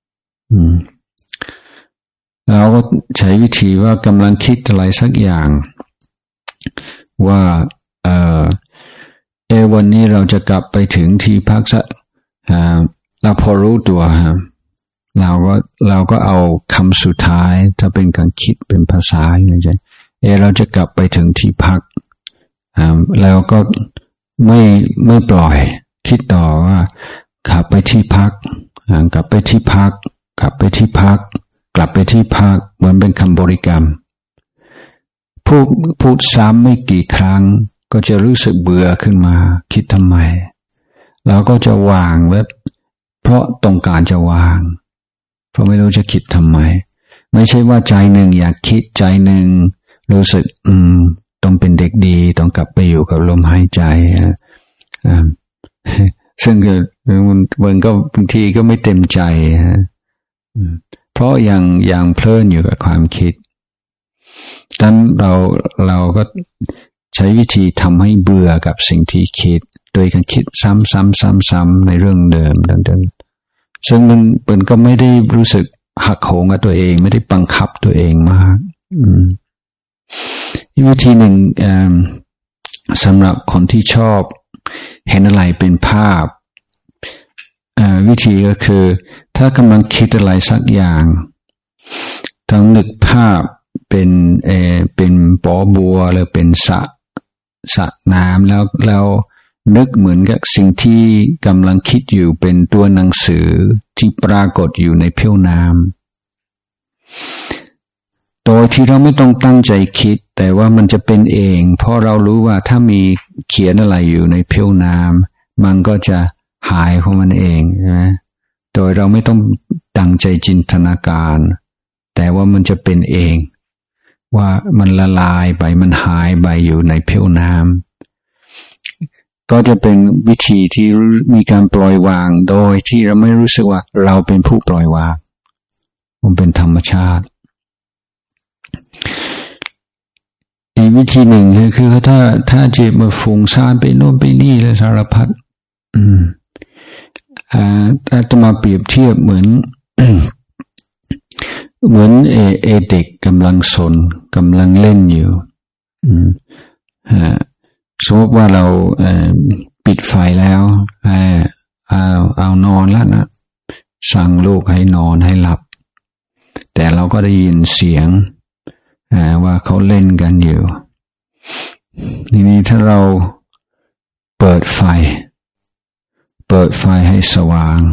เราก็ใช้วิธีว่ากำลังคิดอะไรสักอย่างว่าวันนี้เราจะกลับไปถึงที่พักเราพอรู้ตัวเราก็เอาคำสุดท้ายถ้าเป็นการคิดเป็นภาษาอย่างไรเราจะกลับไปถึงที่พักแล้วก็ไม่ปล่อยคิดต่อว่ากลับไปที่พักกลับไปที่พักกลับไปที่พักกลับไปที่พักเหมือนเป็นคำบริกรรมพูดซ้ำไม่กี่ครั้งก็จะรู้สึกเบื่อขึ้นมาคิดทำไมเราก็จะวางแบบเพราะต้องการจะวางเพราะไม่รู้จะคิดทำไมไม่ใช่ว่าใจหนึ่งอยากคิดใจหนึ่งรู้สึกต้องเป็นเด็กดีต้องกลับไปอยู่กับลมหายใจซึ่งมันก็บางทีก็ไม่เต็มใจเพราะยังเพลินอยู่กับความคิดดังนั้นเราก็ใช้วิธีทำให้เบื่อกับสิ่งที่คิดโดยการคิดซ้ำๆในเรื่องเดิมซึ่งมันก็ไม่ได้รู้สึกหักโหมกับตัวเองไม่ได้บังคับตัวเองมากอีกวิธีหนึ่งสำหรับคนที่ชอบเห็นอะไรเป็นภาพวิธีก็คือถ้ากำลังคิดอะไรสักอย่างต้องนึกภาพเป็นบ่อบัวหรือเป็นสระน้ำแล้วนึกเหมือนกับสิ่งที่กำลังคิดอยู่เป็นตัวหนังสือที่ปรากฏอยู่ในผิวน้ำโดยที่เราไม่ต้องตั้งใจคิดแต่ว่ามันจะเป็นเองเพราะเรารู้ว่าถ้ามีเขียนอะไรอยู่ในผิวน้ำมันก็จะหายของมันเองใช่ไหมโดยเราไม่ต้องตั้งใจจินตนาการแต่ว่ามันจะเป็นเองว่ามันละลายไปมันหายไปอยู่ในผิวน้ำก็จะเป็นวิธีที่มีการปล่อยวางโดยที่เราไม่รู้สึกว่าเราเป็นผู้ปล่อยวางมันเป็นธรรมชาติอีกวิธีหนึ่งคือถ้าจิตมันฟุ้งซ่านไปโน่นไปนี่และสารพัดอาตมาเปรียบเทียบเหมือนเด็กกำลังสนกำลังเล่นอยู่สมมติว่าเราปิดไฟแล้วเอานอนแล้วนะสั่งลูกให้นอนให้หลับแต่เราก็ได้ยินเสียงว่าเขาเล่นกันอยู่นี่ถ้าเราเปิดไฟให้สว่าง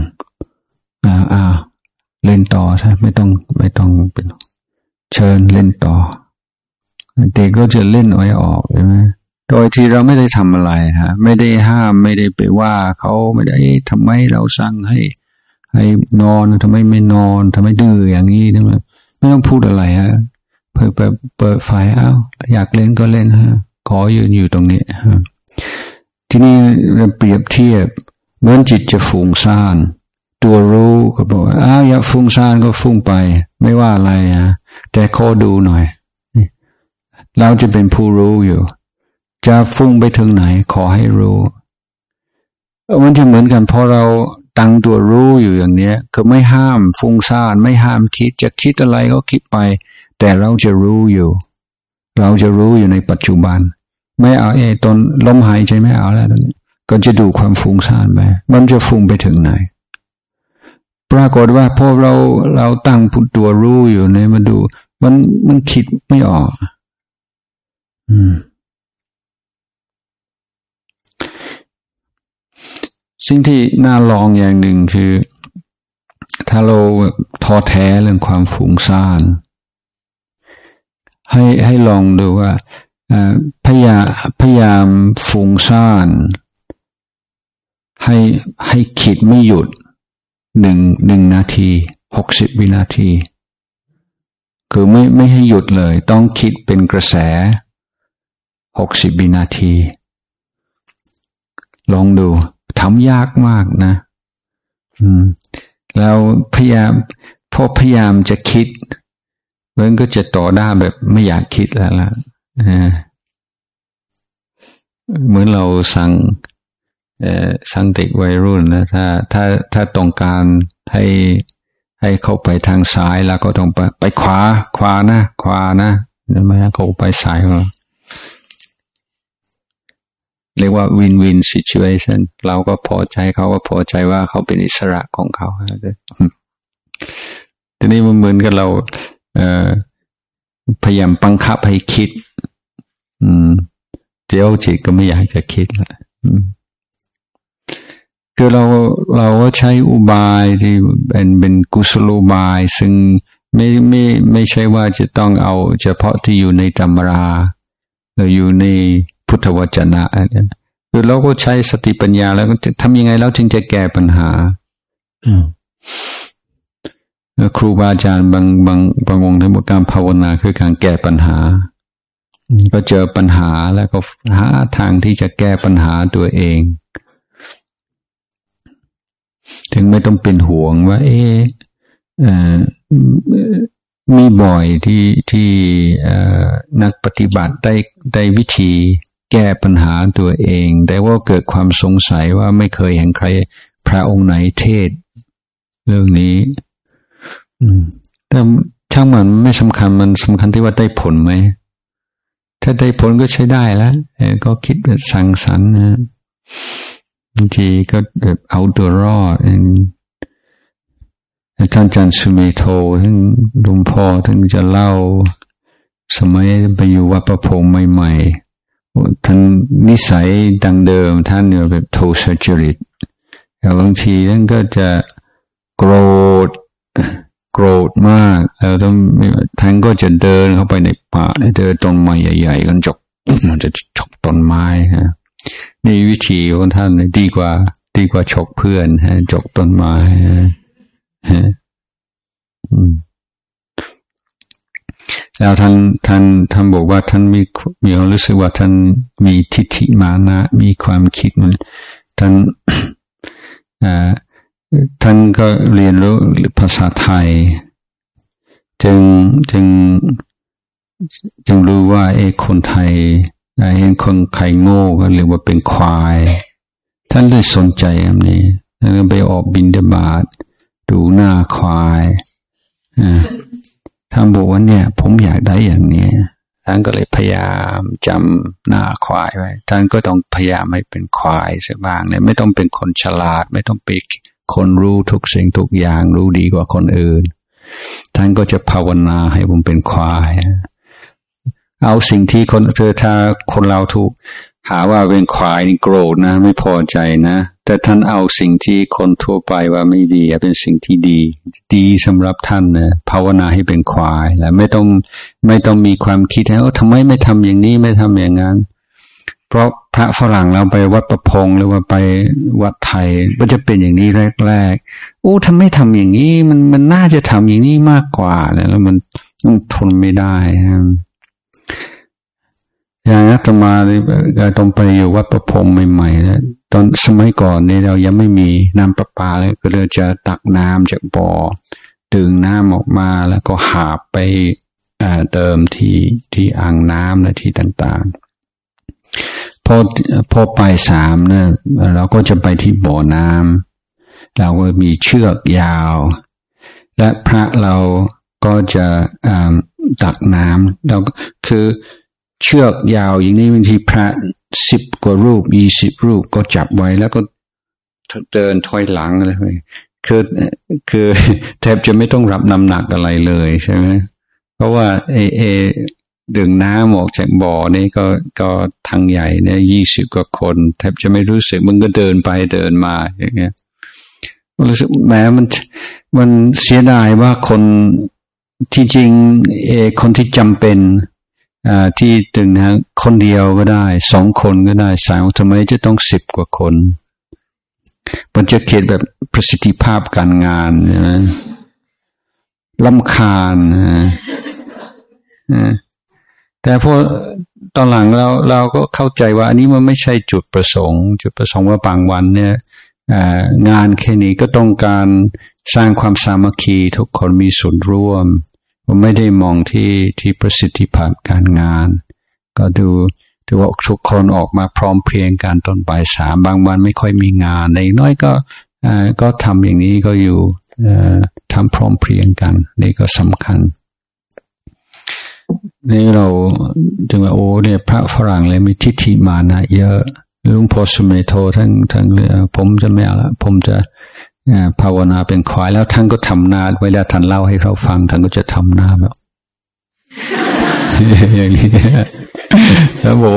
เล่นต่อใช่ไม่ต้องเป็นเชิญเล่นต่อเด็กก็จะเล่นอ้อยออกใช่ไหมโดยที่เราไม่ได้ทำอะไรไม่ได้ห้ามไม่ได้ไปว่าเขาไม่ได้ทำไมเราสั่งให้นอนทำไมไม่นอนทำไมดื้ออย่างนี้ทำไมไม่ต้องพูดอะไรเปิดไฟอยากเล่นก็เล่นขอยืนอยู่ตรงนี้ที่นี่เราเปรียบเทียบเหมือนจิตจะฟุ้งซ่านตัวรู้ก็บอกว่าอยากฟุ้งซ่านก็ฟุ้งไปไม่ว่าอะไรแต่ขอดูหน่อยเราจะเป็นผู้รู้อยู่จะฟุ้งไปถึงไหนขอให้รู้มันจะเหมือนกันพอเราตั้งตัวรู้อยู่อย่างนี้คือไม่ห้ามฟุ้งซ่านไม่ห้ามคิดจะคิดอะไรก็คิดไปแต่เราจะรู้อยู่ในปัจจุบันไม่เอาตอนลมหายใจไม่เอาแล้วตอนนี้ก็จะดูความฟุ้งซ่านไปมันจะฟุ้งไปถึงไหนปรากฏว่าพอเราตั้งตัวรู้อยู่เนี่ยมาดูมันคิดไม่ออกสิ่งที่น่าลองอย่างหนึ่งคือถ้าเราท้อแท้เรื่องความฟุ้งซ่านให้ลองดูว่าพยายามฟุ้งซ่านให้คิดไม่หยุดหนึ่งนาที60 วินาทีคือไม่ให้หยุดเลยต้องคิดเป็นกระแส60 วินาทีลองดูทำยากมากนะแล้วพยายามจะคิดมันก็จะต่อด้าแบบไม่อยากคิดแล้วล่ะเหมือนเราสั่งเด็กวัยรุ่นนะถ้าต้องการให้เขาไปทางซ้ายแล้วก็ต้องไปขวานะนั่นไม่เขาไปซ้ายเรียกว่า win-win situation เราก็พอใจเขาก็พอใจว่าเขาเป็นอิสระของเขาทีนี้มันเหมือนกับเราพยายามบังคับให้คิดเดี๋ยวจิตก็ไม่อยากจะคิดละคือเราก็ใช้อุบายที่เป็นกุศโลบายซึ่งไม่ใช่ว่าจะต้องเอาเฉพาะที่อยู่ในตำราหรืออยู่ในพุทธวจนะคือเราก็ใช้สติปัญญาแล้วก็ทำยังไงแล้วถึงจะแก้ปัญหาครูบาอาจารย์บางองค์ท่านบอกการภาวนาคือการแก้ปัญหาก็เจอปัญหาแล้วก็หาทางที่จะแก้ปัญหาตัวเองถึงไม่ต้องเป็นห่วงว่ามีบ่อยที่นักปฏิบัติได้วิธีแก้ปัญหาตัวเองแต่ว่าเกิดความสงสัยว่าไม่เคยเห็นใครพระองค์ไหนเทศเรื่องนี้แต่ช่างมันไม่สำคัญมันสำคัญที่ว่าได้ผลไหมถ้าได้ผลก็ใช้ได้แล้วก็คิดแบบสังสรรค์นะบางทีก็แบบเอาตัวรอดท่านอาจารย์สุเมโธท่านหลวงพ่อท่านจะเล่าสมัยไปอยู่วัดประพงใหม่ๆท่านนิสัยดังเดิมท่านเนี่ยแบบโทสะจริตแต่บางทีท่านก็จะโกรธมากแล้วท่านก็จะเดินเข้าไปในป่าเดินต้นไม้ใหญ่ๆกันมันจะฉกต้นไม้ฮะนี่วิธีของท่านดีกว่าฉกเพื่อนฮะฉกต้นไม้ฮะแล้วท่านบอกว่าท่านมีความรู้สึกว่าท่านมีทิฏฐิมานะมีความคิดมันท่านก็เรียนรู้ภาษาไทยจึงรู้ว่าคนไทยเห็นคนไทยโง่ก็เรียกว่าเป็นควายท่านเลยสนใจอันนี้แล้วก็ไปออกบิณฑบาตดูหน้าควายท่านบอกว่าเนี่ยผมอยากได้อย่างนี้ท่านก็เลยพยายามจำหน้าควายไว้ท่านก็ต้องพยายามให้เป็นควายสักบ้างเลยไม่ต้องเป็นคนฉลาดไม่ต้องเป็นคนรู้ทุกสิ่งทุกอย่างรู้ดีกว่าคนอื่นท่านก็จะภาวนาให้ผมเป็นควายเอาสิ่งที่ถ้าคนเราถูกหาว่าเป็นควายนี่โกรธนะไม่พอใจนะแต่ท่านเอาสิ่งที่คนทั่วไปว่าไม่ดีเป็นสิ่งที่ดีสำหรับท่านนะภาวนาให้เป็นควายและไม่ต้องมีความคิดว่าทำไมไม่ทำอย่างนี้ไม่ทำอย่างนั้นเพราะพระฝรั่งเราไปวัดประพงหรือว่าไปวัดไทยก็จะเป็นอย่างนี้แรกๆโอ้ทำไมทำอย่างนี้มันน่าจะทำอย่างนี้มากกว่าแล้วมันทนไม่ได้อย่างอาตมาต้องไปอยู่วัดประพงใหม่ๆนะตอนสมัยก่อนเนี่ยเรายังไม่มีน้ำประปาเลยก็เลยจะตักน้ำจากบ่อดึงน้ำออกมาแล้วก็หาบไปเติมที่อ่างน้ำและที่ต่างๆพอไป3เนี่ยเราก็จะไปที่บ่อน้ำเราก็มีเชือกยาวและพระเราก็จะตักน้ำเราคือเชือกยาวอย่างนี้บางทีพระ10 กว่ารูป20 รูปก็จับไว้แล้วก็เดินถอยหลังอะไรไปคือแทบจะไม่ต้องรับน้ำหนักอะไรเลยใช่ไหมเพราะว่าดึงน้ำออกจากบ่อนี่ก็ทางใหญ่เนี่ย20 กว่าคนแทบจะไม่รู้สึกมันก็เดินไปเดินมาอย่างเงี้ยรู้สึกแม้มันเสียดายว่าคนที่จริงคนที่จำเป็นที่ตึงนะคนเดียวก็ได้2 คนก็ได้3ทำไมจะต้อง10 กว่าคนมันจะเกิดแบบประสิทธิภาพการงานนะรำคาญแต่พอตอนหลังเราก็เข้าใจว่าอันนี้มันไม่ใช่จุดประสงค์ว่าบางวันเนี่ยงานแค่นี้ก็ต้องการสร้างความสามัคคีทุกคนมีส่วนร่วมไม่ได้มองที่ประสิทธิภาพการงานก็ดูว่าทุกคนออกมาพร้อมเพรียงกันตอนบ่าย3บางวันไม่ค่อยมีงานในน้อยก็ทำอย่างนี้ก็อยู่ทำพร้อมเพรียงกันนี่ก็สำคัญนี่เราถึงว่าโอ้เนี่ยพระฝรั่งเลยมีทิฏฐิมานะเยอะหลวงพ่อสุเมโธทั้งผมจะไม่เอาละผมจะภาวนาเป็นควายแล้วท่านก็ทำหน้าเวลาท่านเล่าให้เราฟังท่านก็จะทำหน้าแบบอย่างนี้แล้วโบ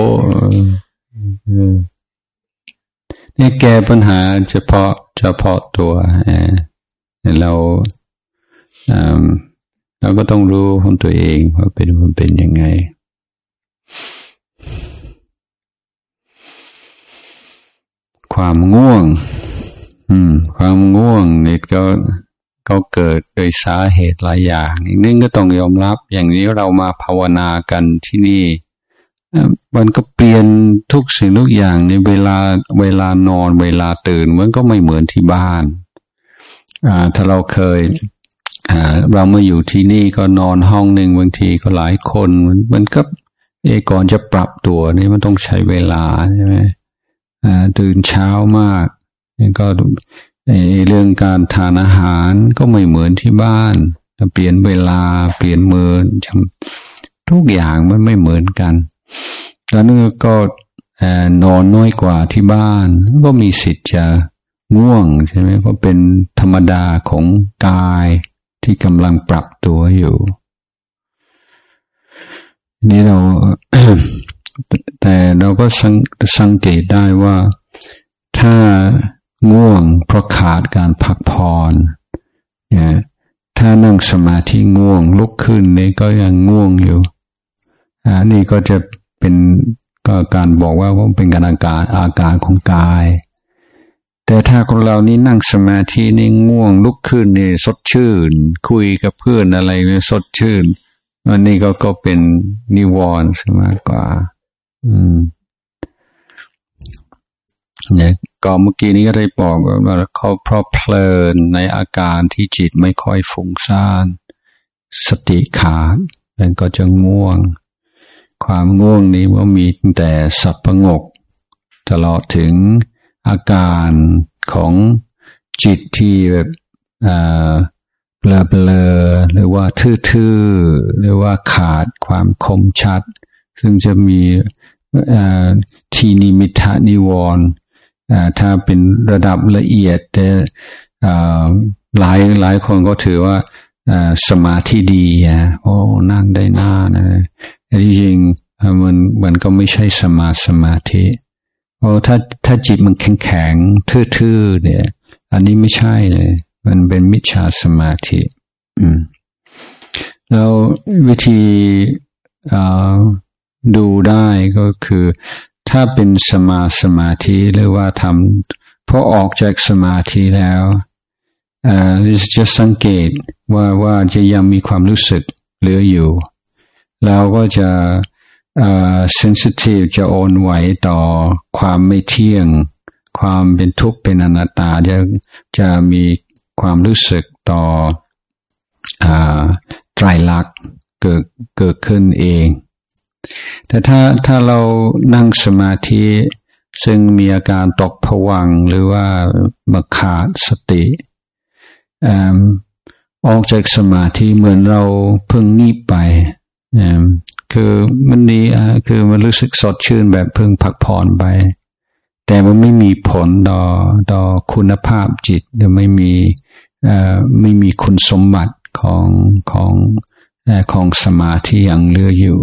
นี่แก้ปัญหาเฉพาะตัวเราก็ต้องรู้ของตัวเองว่าเป็นยังไงความง่วงนี่ก็เกิดโดยสาเหตุหลายอย่างอีกนึงก็ต้องยอมรับอย่างนี้เรามาภาวนากันที่นี่มันก็เปลี่ยนทุกสิ่งทุกอย่างในเวลานอนเวลาตื่นมันก็ไม่เหมือนที่บ้านถ้าเราเคยเรามาอยู่ที่นี่ก็นอนห้องหนึ่งบางทีก็หลายคนมันก็ก่อนจะปรับตัวนี่มันต้องใช้เวลาใช่ไหมตื่นเช้ามากก็เรื่องการทานอาหารก็ไม่เหมือนที่บ้านเปลี่ยนเวลาเปลี่ยนมือทุกอย่างมันไม่เหมือนกันแล้วนี่ก็นอนน้อยกว่าที่บ้านก็มีสิทธิ์จะง่วงใช่ไหมเพราะเป็นธรรมดาของกายที่กำลังปรับตัวอยู่นี่เรา แต่เราก็สังเกตได้ว่าถ้าง่วงเพราะขาดการพักผ่อนถ้านั่งสมาธิง่วงลุกขึ้นนี่ก็ยังง่วงอยู่นี่ก็จะเป็นก็การบอกว่าเป็นอาการของกายแต่ถ้าคนเรานี่นั่งสมาธินี่ง่วงลุกขึ้นนี่สดชื่นคุยกับเพื่อนอะไรสดชื่นอันนี้ก็เป็นนิวรณ์มากกว่าเนี่ยก็เมื่อกี้นี้ก็ได้บอกว่าเขาเพราะเพลินในอาการที่จิตไม่ค่อยฟุ้งซ่านสติขาดมันก็จะง่วงความง่วงนี้ว่ามีแต่สับประงกตลอดถึงอาการของจิตที่แบบเบลอหรือว่าทื่อๆหรือว่าขาดความคมชัดซึ่งจะมีทีนิมิทะนิวรณ์ถ้าเป็นระดับละเอียดแต่หลายคนก็ถือว่าสมาธิดีนั่งได้นานนะแต่ที่จริงมันก็ไม่ใช่สมาธิถ้าจิตมันแข็งทื่อๆเนี่ยอันนี้ไม่ใช่เลยมันเป็นมิจฉาสมาธิแล้ววิธีดูได้ก็คือถ้าเป็นสมาธิหรือว่าทำพอออกจากสมาธิแล้วจะสังเกตว่าจะยังมีความรู้สึกเหลืออยู่แล้วก็จะsensitive จะอ่อนไหวต่อความไม่เที่ยงความเป็นทุกข์เป็นอนัตตาจะมีความรู้สึกต่อไตรลักษณ์เกิดขึ้นเองแต่ถ้าเรานั่งสมาธิซึ่งมีอาการตกผวังค์หรือว่ามาขาดสติออกจากสมาธิเหมือนเราเพิ่งงีบไปคือมันนี้คือมันรู้สึกสดชื่นแบบเพิ่งพักผ่อนไปแต่มันไม่มีผลต่อคุณภาพจิตหรือไม่มีคุณสมบัติของสมาธิยังเหลืออยู่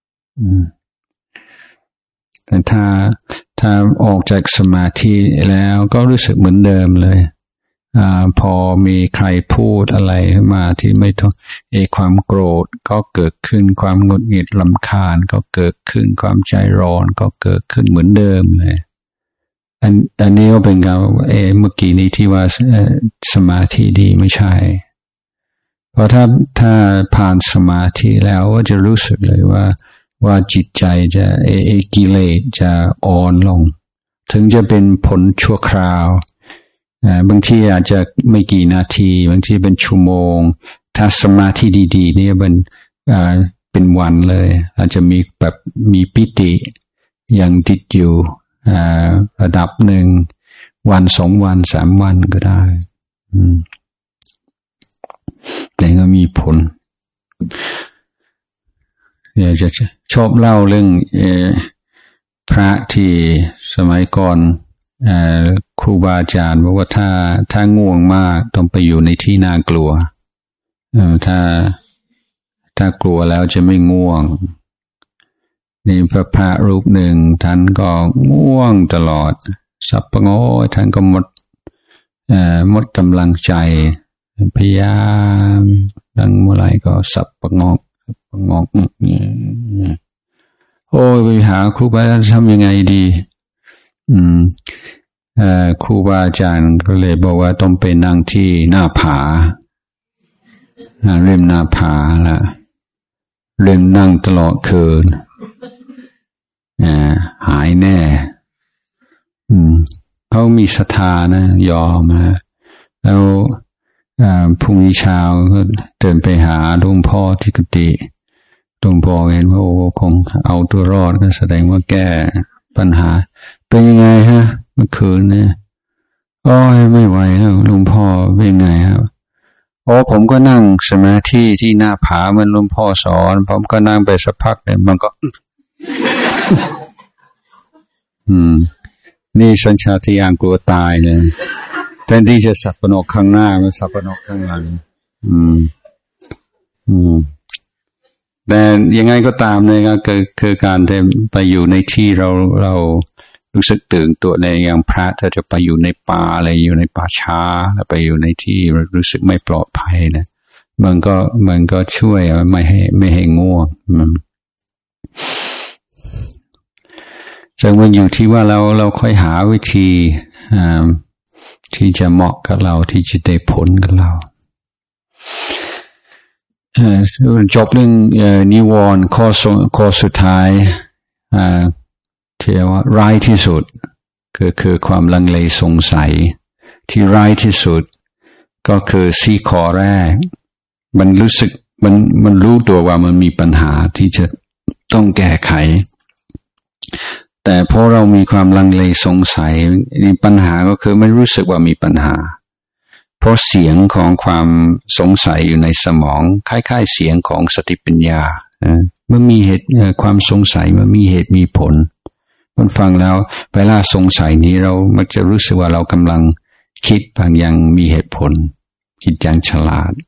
แต่ถ้าออกจากสมาธิแล้วก็รู้สึกเหมือนเดิมเลยพอมีใครพูดอะไรมาที่ไม่ต้องความโกรธก็เกิดขึ้นความหงุดหงิดรำคาญก็เกิดขึ้นความใจร้อนก็เกิดขึ้นเหมือนเดิมเลยอันนี้ก็เป็นการเมื่อกี้นี้ที่ว่าสมาธิดีไม่ใช่เพราะถ้าผ่านสมาธิแล้วก็จะรู้สึกเลยว่าจิตใจจะกิเลสจะอ่อนลงถึงจะเป็นผลชั่วคราวบางทีอาจจะไม่กี่นาทีบางทีเป็นชั่วโมงถ้าสมาธิดีๆนี่เป็นวันเลยอาจจะมีปิติยังติดอยู่ระดับหนึ่งวัน2 วัน3 วันก็ได้แต่ก็มีผลเนี่ยจะชอบเล่าเรื่องพระที่สมัยก่อนครูบาอาจารย์บอกว่าถ้าง่วงมากต้องไปอยู่ในที่น่ากลัวถ้ากลัวแล้วจะไม่ง่วงนี่พระรูปหนึ่งท่านก็ง่วงตลอดสับประงกท่านก็หมดกำลังใจพยายามดังเมื่อไหร่ก็สับประงกโอ้ยไปหาครูบาอาจารย์ทำยังไงดีครูบาอาจารย์ก็เลยบอกว่าต้องไปนั่งที่หน้าผาเริ่มหน้าผาละเริ่มนั่งตลอดคืนหายแน่เขามีศรัทธานะยอมนะแล้วพรุ่งนี้เช้าก็เดินไปหาหลวงพ่อที่กุฏิหลวงพ่อเห็นว่าคงเอาตัวรอดก็แสดงว่าแก้ปัญหาเป็นยังไงฮะเมื่อคืนเนี่ยโอ้ยไม่ไหวครับหลวงพ่อเป็นไงครับผมก็นั่งสมาธิที่หน้าผาเหมือนหลวงพ่อสอนผมก็นั่งไปสักพักหนึ่งมันก็ นี่สัญชาตญาณกลัวตายเลยแทนที่จะสับปะรดข้างหน้ามันสับปะรดข้างหลังแต่ยังไงก็ตามเลยก็คือการไปอยู่ในที่เรารู้สึกตื่นตัวในอย่างพระถ้าจะไปอยู่ในป่าอะไรอยู่ในป่าช้าแล้วไปอยู่ในที่รู้สึกไม่ปลอดภัยนะมันก็ช่วยไม่ให้ง่วงซึ่งมันอยู่ที่ว่าเราค่อยหาวิธีที่จะเหมาะกับเราที่จะได้ผลกับเราจบเรื่องนิวรณ์ข้อสุดท้ายที่ว่าร้ายที่สุดคือความลังเลสงสัยที่ร้ายที่สุดก็คือสี่ข้อแรกมันรู้สึกมันรู้ตัวว่ามันมีปัญหาที่จะต้องแก้ไขแต่พอเรามีความลังเลสงสัยปัญหาก็คือไม่รู้สึกว่ามีปัญหาเพราะเสียงของความสงสัยอยู่ในสมองคล้ายๆเสียงของสติปัญญาเมื่อมีเหตุความสงสัยมันมีเหตุมีผลมันฟังแล้วเวลาสงสัยนี้เรามักจะรู้สึกว่าเรากำลังคิดบางอย่างมีเหตุผลคิดอย่างฉลาด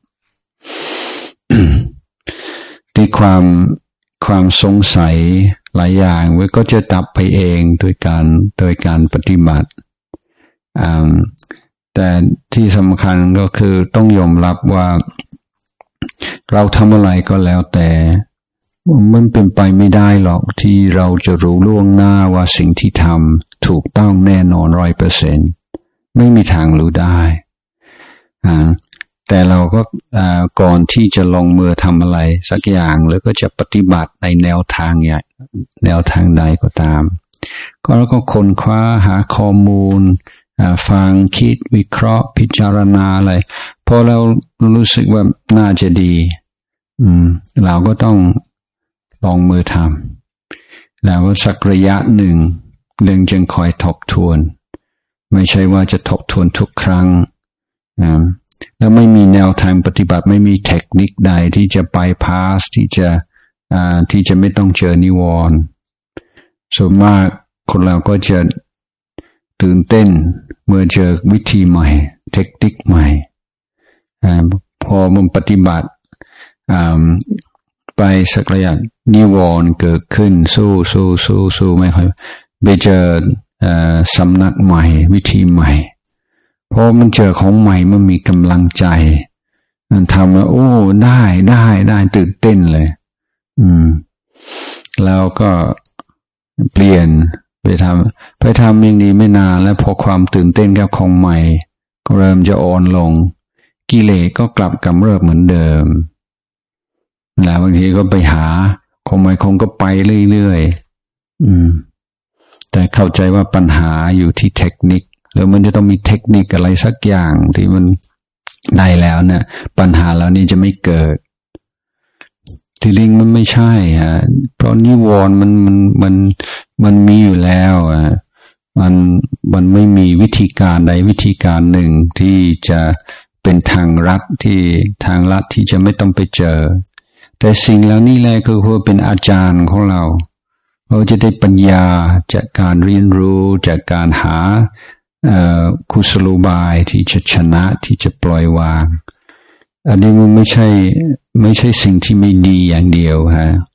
ที่ความสงสัยหลายอย่างมันก็จะดับไปเองโดยการปฏิบัติแต่ที่สำคัญก็คือต้องยอมรับว่าเราทำอะไรก็แล้วแต่มันเป็นไปไม่ได้หรอกที่เราจะรู้ล่วงหน้าว่าสิ่งที่ทำถูกต้องแน่นอน 100% ไม่มีทางรู้ได้แต่เราก็ก่อนที่จะลงมือทำอะไรสักอย่างแล้วก็จะปฏิบัติในแนวทางใดก็ตามก็แล้วก็ค้นคว้าหาข้อมูลฟังคิดวิเคราะห์พิจารณาอะไรพอเรารู้สึกว่าน่าจะดีเราก็ต้องลงมือทำแล้วก็สักระยะหนึ่งจึงคอยทบทวนไม่ใช่ว่าจะทบทวนทุกครั้งแล้วไม่มีแนวทางปฏิบัติไม่มีเทคนิคใดที่จะไปพาสที่จะไม่ต้องเจอนิวรณ์ส่วนมากคนเราก็จะตื่นเต้นเมื่อเจอวิธีใหม่เทคนิคใหม่พอมันปฏิบัติไปสักระยะนิวรณ์เกิดขึ้นสู้ไม่ค่อยไปเจอสำนักใหม่วิธีใหม่พอมันเจอของใหม่มันมีกำลังใจมันทำแล้วโอ้ได้ตื่นเต้นเลยแล้วก็เปลี่ยนไปทำอย่างนี้ไม่นานแล้วพอความตื่นเต้นกับของใหม่ก็เริ่มจะอ่อนลงกิเลสก็กลับกำเริบเหมือนเดิมแล้วบางทีก็ไปหาของใหม่คงก็ไปเรื่อยแต่เข้าใจว่าปัญหาอยู่ที่เทคนิคหรือมันจะต้องมีเทคนิคอะไรสักอย่างที่มันได้แล้วเนี่ยปัญหาเหล่านี้จะไม่เกิดที่จริงมันไม่ใช่เพราะนิวรณ์มันมีอยู่แล้วมันไม่มีวิธีการใดวิธีการหนึ่งที่จะเป็นทางลัดที่จะไม่ต้องไปเจอแต่สิ่งเหล่านี้แหละคือเป็นอาจารย์ของเราจะได้ปัญญาจากการเรียนรู้จากการหากุศโลบายที่จะชนะที่จะปล่อยวางอันนี้มันไม่ใช่สิ่งที่ไม่ดีอย่างเดียว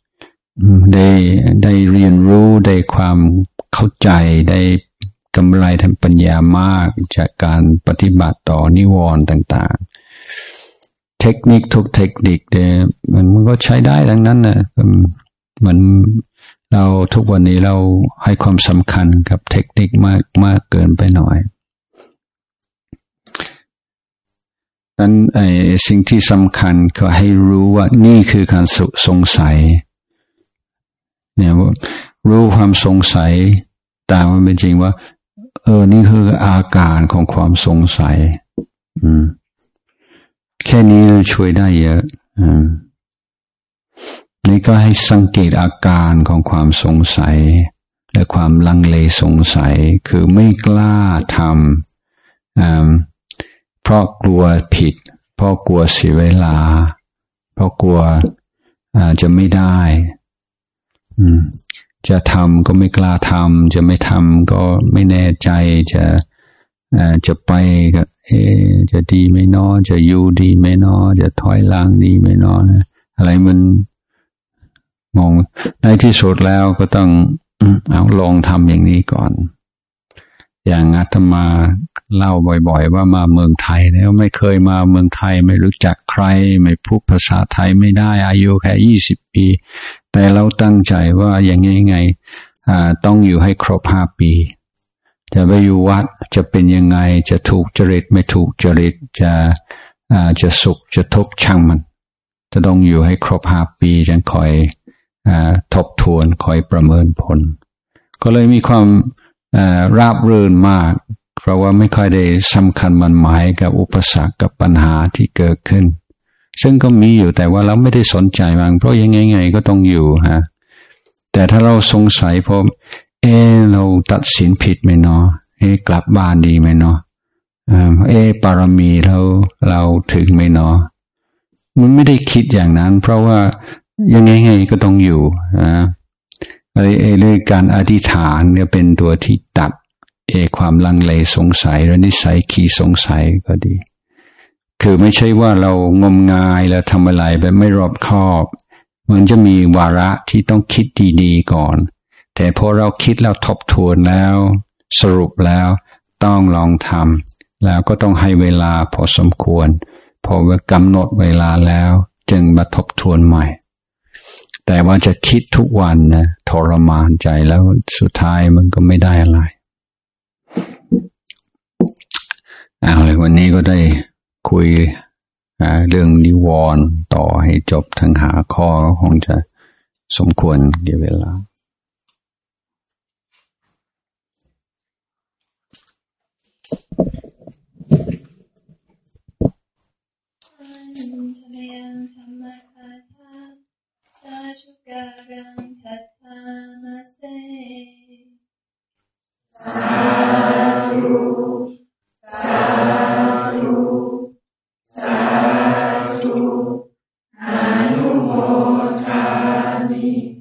ได้เรียนรู้ได้ความเข้าใจได้กำไรทางปัญญามากจากการปฏิบัติต่อนิวรณ์ต่างๆเทคนิคทุกเทคนิคมันก็ใช้ได้ดังนั้นนะมันเราทุกวันนี้เราให้ความสำคัญกับเทคนิคมากเกินไปหน่อยนั้นสิ่งที่สำคัญก็ให้รู้ว่านี่คือการสงสัยเนี่ยรู้ความสงสัยตามมันเป็นจริงว่านี่คืออาการของความสงสัยแค่นี้เราช่วยได้เยอะนี่ก็ให้สังเกตอาการของความสงสัยและความลังเลสงสัยคือไม่กล้าทำเพราะกลัวผิดเพราะกลัวเสียเวลาเพราะกลัวจะไม่ได้จะทำก็ไม่กล้าทำจะไม่ทำก็ไม่แน่ใจจะไปก็จะดีไหมน้อจะอยู่ดีไหมน้อจะถอยหลังดีไหมน้อนะอะไรมันงงในที่สุดแล้วก็ต้องเอาลองทำอย่างนี้ก่อนอย่างอาตมาเล่าบ่อยๆว่ามาเมืองไทยแล้วไม่เคยมาเมืองไทยไม่รู้จักใครไม่พูดภาษาไทยไม่ได้อายุแค่20 ปีแต่เราตั้งใจว่าอย่างไงต้องอยู่ให้ครบ5 ปีจะไปอยู่วัดจะเป็นยังไงจะถูกจริตไม่ถูกจริตจะสุขจะทุกข์ช่างมันจะต้องอยู่ให้ครบ5 ปีจึงคอยทบทวนคอยประเมินผลก็เลยมีความราบรื่นมากเพราะว่าไม่ค่อยได้สำคัญมันหมายกับอุปสรรคกับปัญหาที่เกิดขึ้นซึ่งก็มีอยู่แต่ว่าเราไม่ได้สนใจมันเพราะยังไงก็ต้องอยู่ฮะแต่ถ้าเราสงสัยพอเราตัดสินผิดไหมเนาะกลับบ้านดีไหมเนาะปารมีเราถึงไหมเนาะมันไม่ได้คิดอย่างนั้นเพราะว่ายังไงก็ต้องอยู่เรื่องการอธิษฐานเนี่ยเป็นตัวที่ตัดความลังเลสงสัยและนิสัยขี้สงสัยก็ดีคือไม่ใช่ว่าเรางมงายแล้วทำอะไรแบบไม่รอบคอบมันจะมีวาระที่ต้องคิดดีๆก่อนแต่พอเราคิดแล้วทบทวนแล้วสรุปแล้วต้องลองทำแล้วก็ต้องให้เวลาพอสมควรพอกำหนดเวลาแล้วจึงมาทบทวนใหม่แต่ว่าจะคิดทุกวันนะทรมานใจแล้วสุดท้ายมันก็ไม่ได้อะไรเลยวันนี้ก็ได้คุยเรื่องนิวรณ์ต่อให้จบทั้งหาข้อคงจะสมควรเกี่ยวเวลาอนุโมทามิ